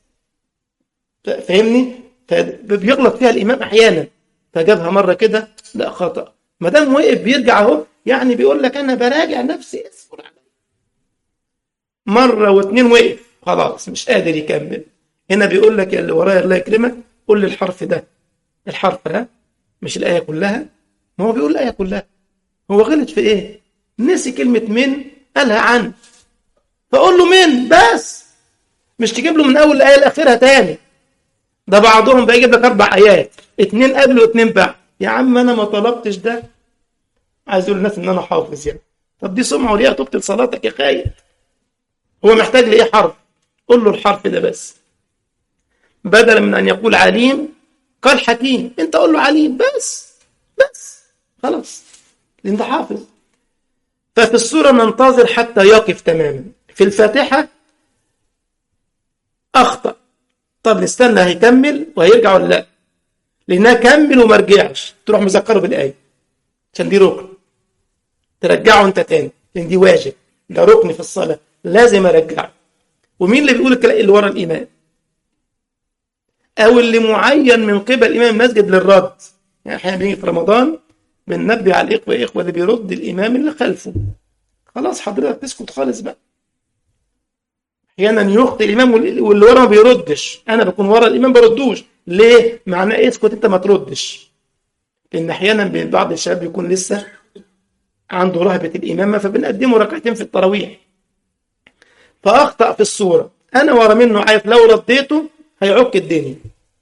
فاهمني؟ فبيغلط فيها الإمام أحيانا، فجابها مرة كده لا خطأ، ما دام وقف بيرجع اهو، يعني بيقول لك أنا براجع نفسي، اصبر علي. مرة واثنين وقف خلاص مش قادر يكمل، هنا بيقول لك يا اللي ورايا الله يكرمك قول لي الحرف ده، الحرف ها مش الآية كلها. ما هو بيقول الآية كلها، هو غلط في إيه؟ نسي كلمة من قالها عن، فقول له من بس، مش تجيب له من أول الآية لآخرها تاني. ده بعضهم بيجيب لك أربع آيات، اتنين قبل واتنين بعد. يا عم أنا ما طلبتش ده، عايز يقول للناس إن أنا حافظ يعني. طب دي سمعة وليها تبطل صلاتك يا خايف. هو محتاج لإيه حرف؟ قول له الحرف ده بس، بدلا من أن يقول عليم قال حكيم، أنت قول له عليم بس بس خلاص، لأن ده حافظ. ففي السورة ننتظر حتى يقف تماما. في الفاتحة أخطأ، طب نستنى هيكمل وهيرجع ولا لا، لأنها كمل وما رجعش تروح مذكره بالآية، عشان دي ركن ترجعه أنت تاني، لأن دي واجب، ده ركن في الصلاة لازم أرجعه. ومين اللي بيقول الكلام؟ اللي ورا الإمام أو اللي معين من قبل إمام المسجد للرد. يعني أحيانا بنيجي في رمضان بننبه على الإخوة إخوة اللي بيرد الإمام اللي خلفه، خلاص حضرتك تسكت خالص بقى. أحيانا يخطئ الإمام واللي ورا ما بيردش، أنا بكون ورا الإمام بردوش، ليه؟ معناه إيه؟ اسكت أنت ما تردش. لأن أحيانا بعض الشباب بيكون لسه عنده رهبة الإمامة، فبنقدمه ركعتين في التراويح، فأخطأ في السورة، أنا ورا منه عارف لو رديته هيعك الدنيا،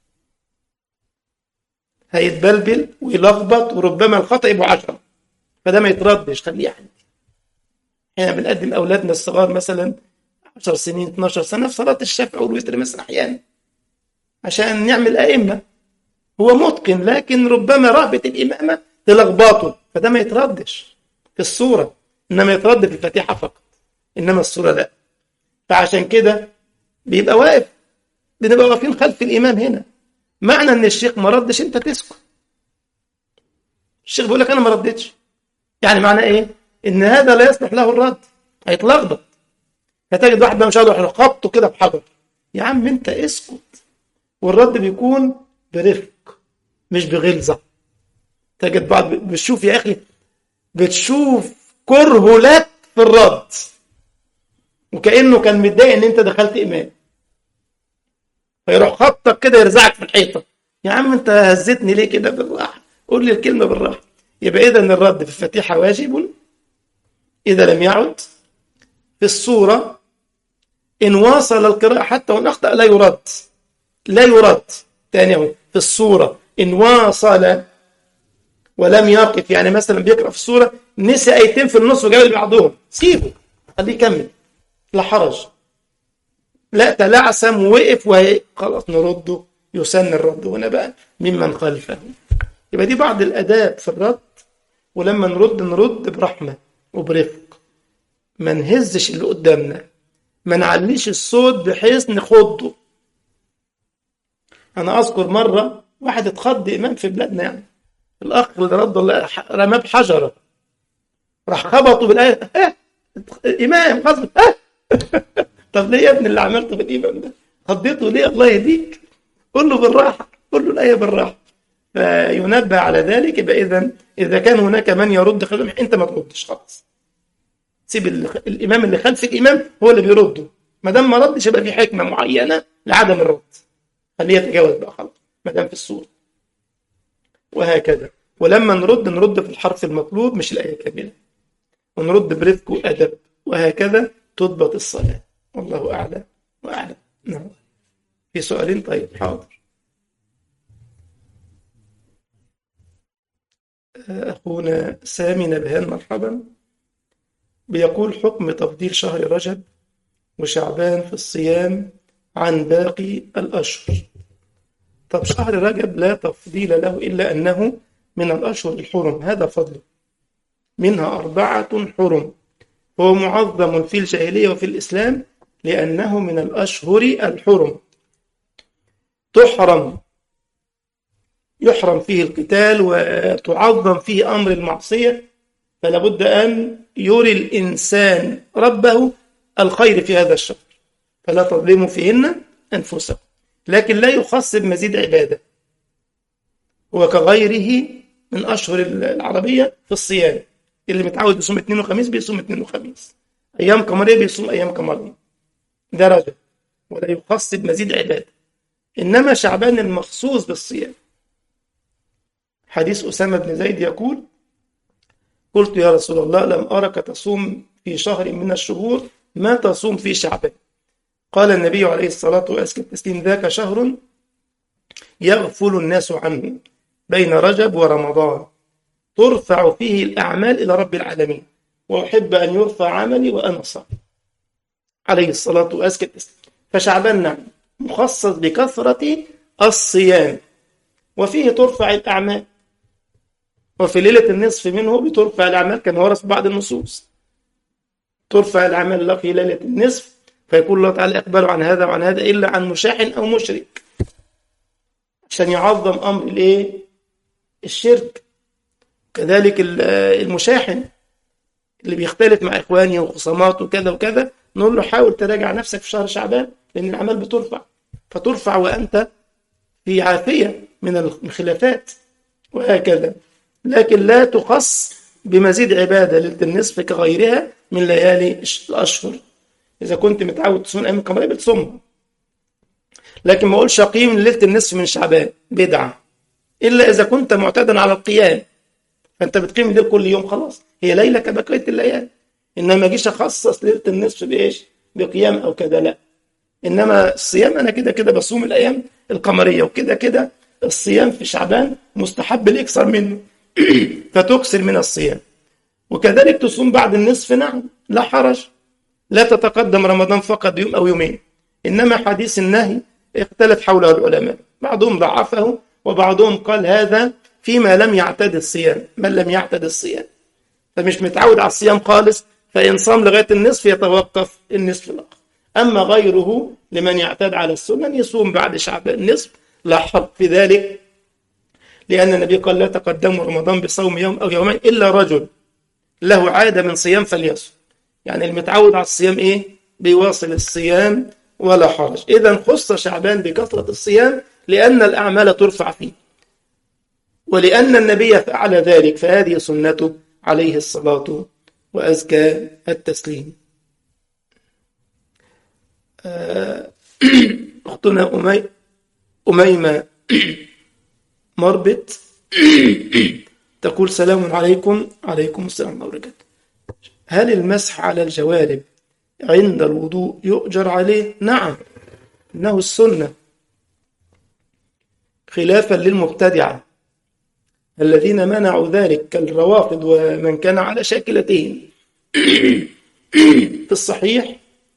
هيتبلبل ويلخبط، وربما الخطأ يبقى عشرة، فده ما يتردش، خليه عندي. احنا بنقدم أولادنا الصغار مثلا عشر سنين اتناشر سنة في صلاة الشفع والوتر مثلا أحيانا عشان نعمل أئمة، هو متقن لكن ربما رهبة الإمامة تلخبطه، فده ما يتردش في السورة، إنما يترد في الفاتحة فقط، إنما السورة لا. فعشان كده بيبقى واقف، بنبقى واقفين خلف الإمام. هنا معنى إن الشيخ ما ردش أنت تسكت، الشيخ بيقول لك أنا ما ردتش، يعني معنى إيه؟ إن هذا لا يصلح له الرد، هيتلخبط. فتجد واحد ما مش قادر يروح خبطه كده بحجر، يا عم أنت اسكت. والرد بيكون برفق مش بغلظة. تجد بعض بتشوف يا أخي، بتشوف كره لك في الرد، وكأنه كان متضايق إن أنت دخلت إمام، فيروح خبطك كده يرزعك في الحيطة. يا عم أنت هزتني ليه كده؟ بالراحة، قول لي الكلمة بالراحة. يبقى إذن الرد في الفاتحة واجب إذا لم يعد. في السورة إن واصل القراءة حتى وإن أخطأ لا يرد، لا يرد. تاني في السورة إن واصل ولم يقف، يعني مثلا بيقرأ في السورة نسي آيتين في النص وجاب اللي بعضهم، سيبه خليه يكمل لا حرج. لا تلعثم ووقف وهي خلاص نرده، يسن الرد هنا بقى ممن خلفه. يبقى دي بعض الآداب في الرد، ولما نرد نرد برحمة وبرفق، ما نهزش اللي قدامنا، ما نعليش الصوت بحيث نخضه. أنا أذكر مرة واحد اتخض إمام في بلادنا، يعني الأخ اللي رد الله رماه بحجرة، راح خبطه بالآية اه إمام غصب اه طب ليه يا ابني اللي عملته في الإمام ده؟ خضيته ليه؟ الله يهديك، قول له بالراحة، قول له الآية بالراحة. فينبه على ذلك. يبقى إذا إذا كان هناك من يرد خلفه أنت ما تردش خلاص، سيب الإمام اللي خلف الإمام هو اللي بيرده، ما دام ما ردش يبقى في حكمة معينة لعدم الرد، خليه يتجاوز بقى خلاص ما دام في الصورة. وهكذا. ولما نرد نرد في الحرف المطلوب مش الآية كاملة، ونرد برفق وأدب، وهكذا تضبط الصلاة. والله أعلى وأعلم. نعم. في سؤالين؟ طيب حاضر. أخونا سامي نبهان مرحبا، بيقول حكم تفضيل شهر رجب وشعبان في الصيام عن باقي الأشهر. طب شهر رجب لا تفضيل له إلا أنه من الأشهر الحرم، هذا فضله، منها أربعة حرم، هو معظم في الجاهلية وفي الإسلام لأنه من الأشهر الحرم، تحرم يحرم فيه القتال وتعظم فيه أمر المعصية، فلا بد أن يري الإنسان ربه الخير في هذا الشهر، فلا تظلموا فيهن أنفسكم، لكن لا يخص بمزيد عبادة، هو كغيره من أشهر العربية في الصيام، اللي متعود يصوم اثنين وخميس بيصوم اثنين وخميس، أيام قمرية بيصوم أيام قمرية، ده رجب ولا يخص بمزيد عبادة. إنما شعبان المخصوص بالصيام. حديث أسامة بن زيد يقول قلت يا رسول الله لم أرك تصوم في شهر من الشهور ما تصوم في شعبان، قال النبي عليه الصلاة والسلام ذاك شهر يغفل الناس عنه بين رجب ورمضان، ترفع فيه الأعمال إلى رب العالمين، وأحب أن يرفع عملي وأنا صائم عليه الصلاة والسلام. فشعبان نعم مخصص بكثرة الصيام، وفيه ترفع الأعمال، وفي ليلة النصف منه بترفع الأعمال كما ورد في بعض النصوص، ترفع الأعمال الله في ليلة النصف، فيقول الله تعالى اقبلوا عن هذا وعن هذا إلا عن مشاح أو مشرك، عشان يعظم أمر الإيه؟ الشرك. كذلك المشاحن اللي بيختلف مع إخواني وخصاماته وكذا وكذا، نقول له حاول تراجع نفسك في شهر شعبان لأن الأعمال بترفع، فترفع وأنت في عافية من الخلافات، وهكذا. لكن لا تخص بمزيد عبادة ليلة النصف كغيرها من ليالي الأشهر. إذا كنت متعود تصوم أيام القمرية بتصومها، لكن ما أقولش أقيم ليلة النصف من شعبان، بدعة، إلا إذا كنت معتادا على القيام، فأنت بتقيم الليل كل يوم خلاص، هي ليلة كبقية الليالي. إنما ما أجيش أخصص ليلة النصف بإيش؟ بقيام أو كذا، لا. إنما الصيام أنا كده كده بصوم الأيام القمرية، وكده كده الصيام في شعبان مستحب الإكثر منه فتكثر من الصيام، وكذلك تصوم بعد النصف، نعم لا حرج، لا تتقدم رمضان فقط بيوم أو يومين. إنما حديث النهي اختلف حوله العلماء، بعضهم ضعفه وبعضهم قال هذا فيما لم يعتد الصيام، من لم يعتد الصيام فمش متعود على الصيام خالص، فإن صام لغاية النصف يتوقف النصف الآخر. أما غيره لمن يعتاد على السنن يصوم بعد شعبان النصف، لا حرج في ذلك، لأن النبي قال لا تقدموا رمضان بصوم يوم أو يومين إلا رجل له عادة من صيام فليصوم، يعني المتعود على الصيام إيه؟ بيواصل الصيام ولا حرج. إذن خص شعبان بكثرة الصيام لأن الأعمال ترفع فيه، ولأن النبي فعل ذلك، فهذه سنته عليه الصلاة وأزكى التسليم. أختنا أمي أميمة مربط تقول سلام عليكم. عليكم السلام ورحمة الله وبركاته. هل المسح على الجوارب عند الوضوء يؤجر عليه؟ نعم، إنه السنة، خلافا للمبتدعة الذين منعوا ذلك كالروافض ومن كان على شاكلتهم. في الصحيح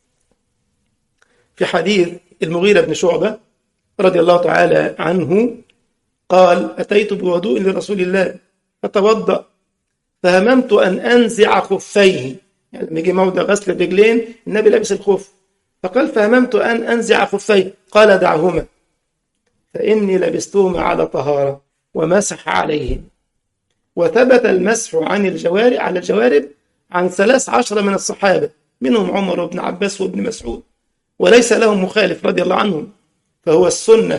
في حديث المغيرة بن شعبة رضي الله تعالى عنه قال أتيت بوضوء لرسول الله فتوضأ فهممت أن أنزع خفيه يعني لما يجي موضع غسل الرجلين النبي لابس الخف، فقال فهممت أن أنزع خفيه، قال دعهما فإني لبستهما على طهارة، ومسح عليهم. وثبت المسح عن الجوارب على الجوارب عن ثلاث عشر من الصحابة، منهم عمر وابن عباس وابن مسعود، وليس لهم مخالف رضي الله عنهم، فهو السنة.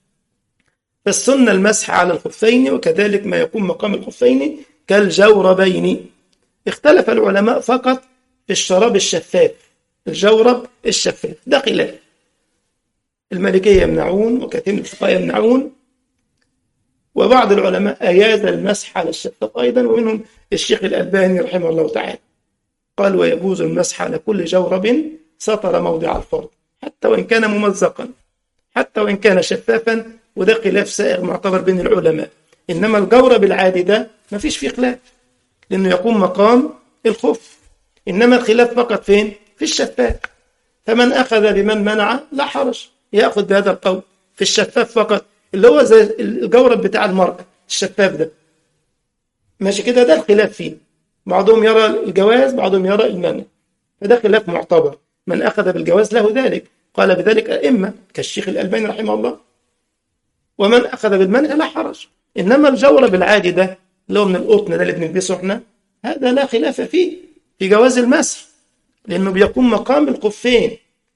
فالسنة المسح على الخفين، وكذلك ما يكون مقام الخفين كالجوربين. اختلف العلماء فقط في الشراب الشفاف، الجورب الشفاف ده خلاف، المالكية يمنعون وكثير من الفقهاء يمنعون، وبعض العلماء أجاز المسح على الشفاف أيضا، ومنهم الشيخ الألباني رحمه الله تعالى قال ويجوز المسح على كل جورب سطر موضع الفرض حتى وإن كان ممزقا، حتى وإن كان شفافا، وده خلاف سائغ معتبر بين العلماء. إنما الجورب العادي ده ما فيش فيه خلاف، لأنه يقوم مقام الخف، إنما الخلاف فقط فين؟ في الشفاف. فمن أخذ بمن منع لا حرج، يأخذ بهذا القول في الشفاف فقط، اللي هو زي الجورب بتاع المرأة الشفاف ده، ماشي كده، ده الخلاف فيه، بعضهم يرى الجواز بعضهم يرى المنع، فده خلاف معتبر. من أخذ بالجواز له ذلك، قال بذلك أئمة كالشيخ الألباني رحمه الله، ومن أخذ بالمنع لا حرج. إنما الجورب العادي ده اللي هو من القطن ده اللي بنلبسه احنا، هذا لا خلاف فيه في جواز المسح، لأنه بيقوم مقام الخفين.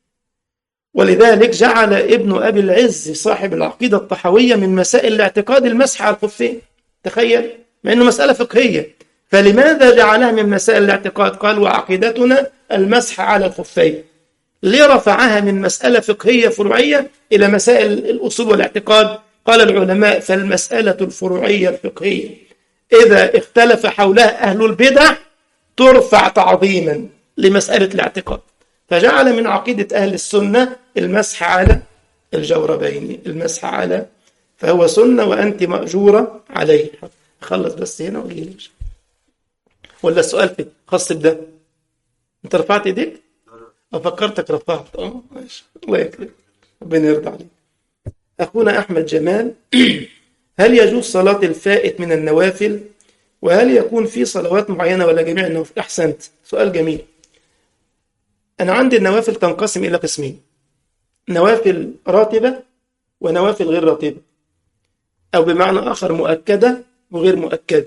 ولذلك جعل ابن أبي العز صاحب العقيدة الطحوية من مسائل الاعتقاد المسح على الخفين، تخيل، مع أنه مسألة فقهية، فلماذا جعلها من مسائل الاعتقاد؟ قال وعقيدتنا المسح على الخفين. ليه رفعها من مسألة فقهية فروعية إلى مسائل الأصول والاعتقاد؟ قال العلماء فالمسألة الفروعية الفقهية إذا اختلف حولها أهل البدع ترفع تعظيما لمسألة الاعتقاد، فجعل من عقيدة أهل السنة المسح على الجوربين، المسح على، فهو سنة وأنت مأجورة عليه. أخلص بس هنا وأجي لك، ولا السؤال في خاص بده؟ أنت رفعت إيديك؟ أفكرتك رفعت. أه ماشي، الله يكرمك، ربنا يرضى عليك. أخونا أحمد جمال هل يجوز صلاة الفائت من النوافل؟ وهل يكون في صلوات معينة ولا جميع النوافل؟ أحسنت، سؤال جميل. أنا عندي النوافل تنقسم إلى قسمين، نوافل راتبة ونوافل غير راتبة، أو بمعنى آخر مؤكدة وغير مؤكدة.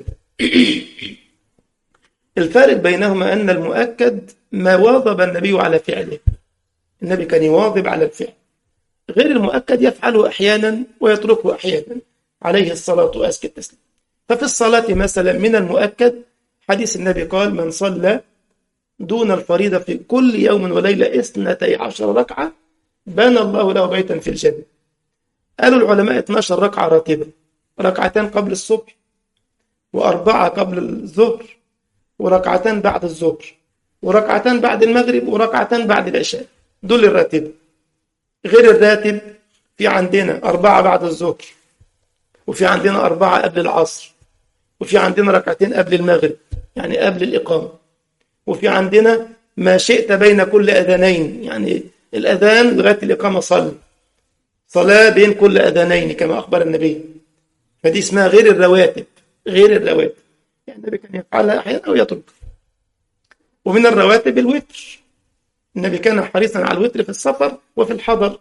الفارق بينهما أن المؤكد ما واظب النبي على فعله، النبي كان يواظب على الفعل، غير المؤكد يفعله أحيانا ويتركه أحيانا عليه الصلاة وأزكى التسليم. ففي الصلاة مثلا من المؤكد حديث النبي قال من صلى دون الفريضة في كل يوم وليلة اثنتي عشر ركعة بنى الله له بيتا في الجنة. قالوا العلماء اثنتي عشرة ركعة راتبة، ركعتان قبل الصبح وأربعة قبل الظهر وركعتان بعد الظهر وركعتان بعد المغرب وركعتان بعد العشاء، دول الراتبة. غير الراتب في عندنا أربعة بعد الظهر، وفي عندنا أربعة قبل العصر، وفي عندنا ركعتين قبل المغرب يعني قبل الإقامة، وفي عندنا ما شئت بين كل أذانين، يعني الأذان لغاية الإقامة صلي، صلاة بين كل أذانين كما أخبر النبي، فدي اسمها غير الرواتب. غير الرواتب يعني النبي كان يفعلها أحيانا أو يترك. ومن الرواتب الوتر، النبي كان حريصا على الوتر في السفر وفي الحضر،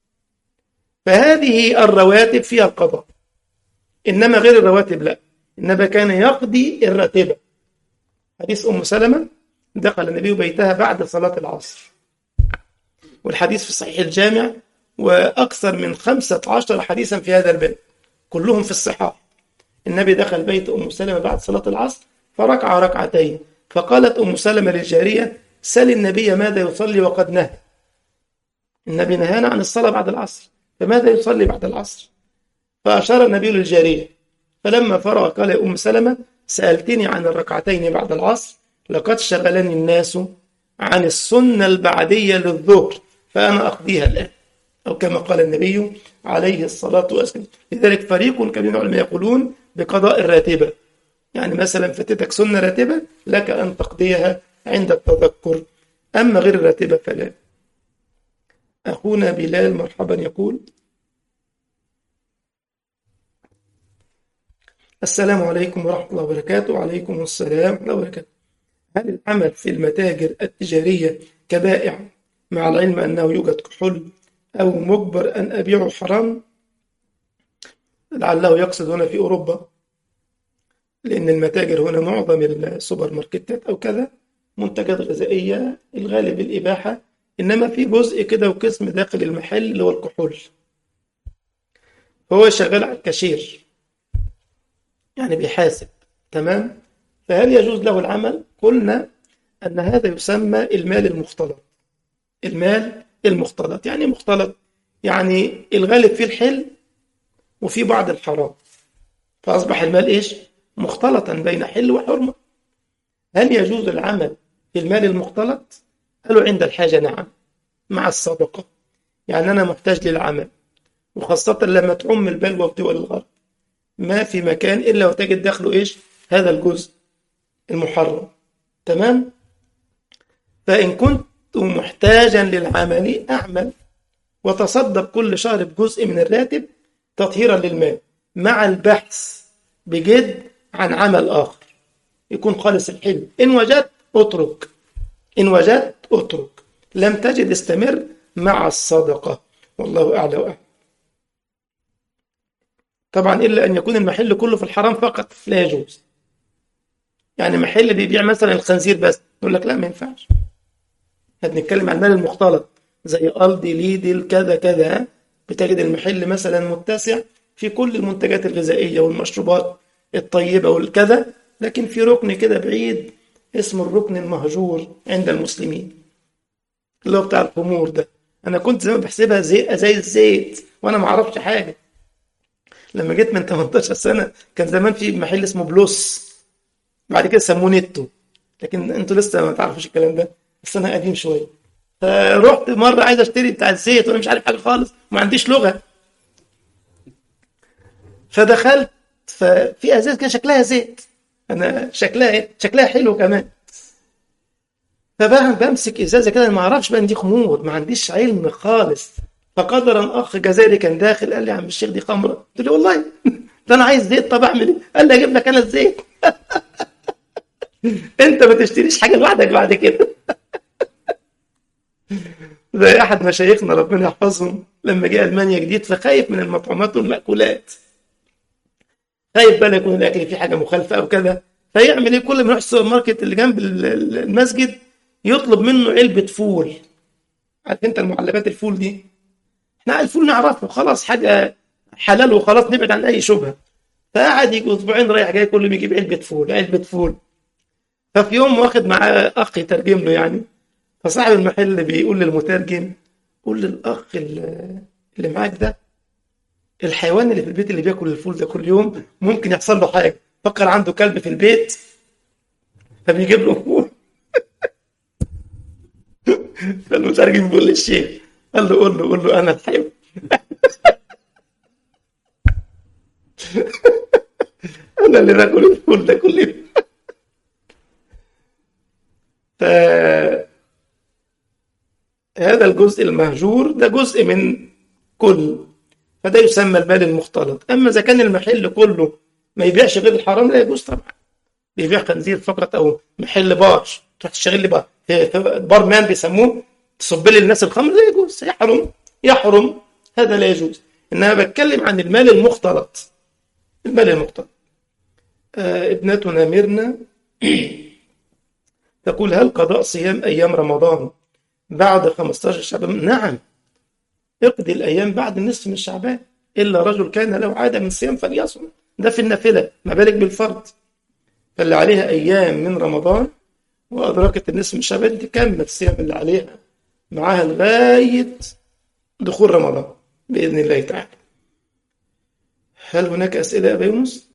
فهذه الرواتب فيها القضاء. إنما غير الرواتب لا، النبي كان يقضي الراتبة. حديث أم سلمة دخل النبي بيتها بعد صلاة العصر، والحديث في صحيح الجامع، وأكثر من خمسة عشر حديثا في هذا الباب كلهم في الصحاح. النبي دخل بيت أم سلمة بعد صلاة العصر فركع ركعتين، فقالت أم سلمة للجارية سل النبي ماذا يصلي وقد نهى، النبي نهانا عن الصلاة بعد العصر، فماذا يصلي بعد العصر؟ فأشار النبي للجارية، فلما فرغ قال يا أم سلمة سألتني عن الركعتين بعد العصر، لقد شغلني الناس عن السنة البعدية للظهر فأنا أقضيها الآن، أو كما قال النبي عليه الصلاة والسلام. لذلك فريق كبير من العلماء يقولون بقضاء الراتبة، يعني مثلا فاتتك سنة راتبة لك أن تقضيها عند التذكر، أما غير الراتبة فلا. أخونا بلال مرحبا يقول السلام عليكم ورحمة الله وبركاته. وعليكم السلام ورحمة الله وبركاته. هل العمل في المتاجر التجارية كبائع مع العلم أنه يوجد كحول أو مجبر أن أبيعه حرام؟ لعله يقصد هنا في أوروبا، لأن المتاجر هنا معظم السوبر ماركتات أو كذا منتجات غذائية الغالب الإباحة، إنما في جزء كده وقسم داخل المحل اللي هو الكحول. هو شغال على الكاشير، يعني بيحاسب، تمام. فهل يجوز له العمل؟ قلنا أن هذا يسمى المال المختلط. المال المختلط يعني مختلط، يعني الغالب فيه الحل وفي بعض الحرام، فأصبح المال إيش؟ مختلطا بين حل وحرمة. هل يجوز العمل في المال المختلط؟ قالوا عند الحاجة نعم، مع الصدقة. يعني أنا محتاج للعمل، وخاصة لما تعم البلوى في دول الغرب، ما في مكان إلا وتجد داخله إيش؟ هذا الجزء المحرم، تمام. فإن كنت محتاجا للعمل أعمل وتصدق كل شهر بجزء من الراتب تطهيرا للمال، مع البحث بجد عن عمل آخر يكون خالص الحلم. إن وجدت اترك، إن وجدت اترك، لم تجد استمر مع الصدقة. والله أعلى وأعلم. طبعا إلا أن يكون المحل كله في الحرام فقط لا يجوز. يعني محل بيبيع مثلا الخنزير بس، يقول لك لا ما ينفعش. هنتكلم عن المال المختلط زي ألدي ليدل كذا كذا، بتجد المحل مثلا متسع في كل المنتجات الغذائية والمشروبات الطيبة والكذا، لكن في ركن كده بعيد اسمه الركن المهجور عند المسلمين اللي هو بتاع الخمور ده. أنا كنت زمان بحسبها زي زي الزيت وأنا ما أعرفش حاجة. لما جيت من ثمانية عشر سنة كان زمان في محل اسمه بلوس، بعد كده سموه نتو، لكن انتوا لسه ما تعرفوش الكلام ده، بس انا قديم شويه. فرحت مره عايز اشتري بتاع الزيت وانا مش عارف حاجه خالص وما عنديش لغه، فدخلت ففي ازاز كده شكلها زيت، انا شكلها ايه؟ شكلها حلو كمان. فبقى بمسك ازازه كده ما اعرفش بقى ان دي خمور، ما عنديش علم خالص. فقدرا اخ جزائري كان داخل قال لي يا عم الشيخ دي خمره، قلت له والله ده انا عايز زيت. طب اعمل ايه؟ قال لي اجيب لك انا الزيت. انت ما تشتريش حاجه لوحدك بعد كده. زي احد مشايخنا ربنا يحفظهم لما جه المانيا جديد فخايف من المطعومات والمأكولات، خايف بقى يكون الاكل فيه حاجه مخالفه او كذا، فيعمل ايه؟ كل ما يروح السوبر ماركت اللي جنب المسجد يطلب منه علبه فول. عارف انت المعلبات الفول دي؟ احنا الفول نعرفه خلاص، حاجه حلال وخلاص، نبعد عن اي شبهه. فقعد يجي اسبوعين رايح جاي كل ما يجيب علبه فول علبه فول. ففي يوم واخد معاه اخ يترجم له يعني، فصاحب المحل بيقول للمترجم قول للاخ اللي اللي معاك ده الحيوان اللي في البيت اللي بياكل الفول ده كل يوم ممكن يحصل له حاجه، فكر عنده كلب في البيت فبيجيب له فول. فالمترجم بيقول للشيخ قال له قول له قول له انا الحيوان. انا اللي باكل الفول ده كل يوم. فهذا الجزء المهجور ده جزء من كل، فده يسمى المال المختلط. أما إذا كان المحل كله ما يبيعش غير الحرام لا يجوز طبعا، بيبيع خنزير فقط أو محل بار تروح تشتغل لي بار بار مان بيسموه تصب لي الناس الخمر لا يجوز، يحرم يحرم، هذا لا يجوز. إنما بتكلم عن المال المختلط. المال المختلط. آه ابنتنا ميرنا تقول هل قضاء صيام أيام رمضان بعد خمسة عشر شعبان؟ نعم، اقضي الأيام بعد النصف من شعبان، إلا رجل كان له عادة من صيام فليصم، ده في النافلة، ما بالك بالفرض. فاللي عليها أيام من رمضان وأدركت النصف من شعبان تكمل الصيام اللي عليها معاها لغاية دخول رمضان بإذن الله تعالى. هل هناك أسئلة يا أبا يونس؟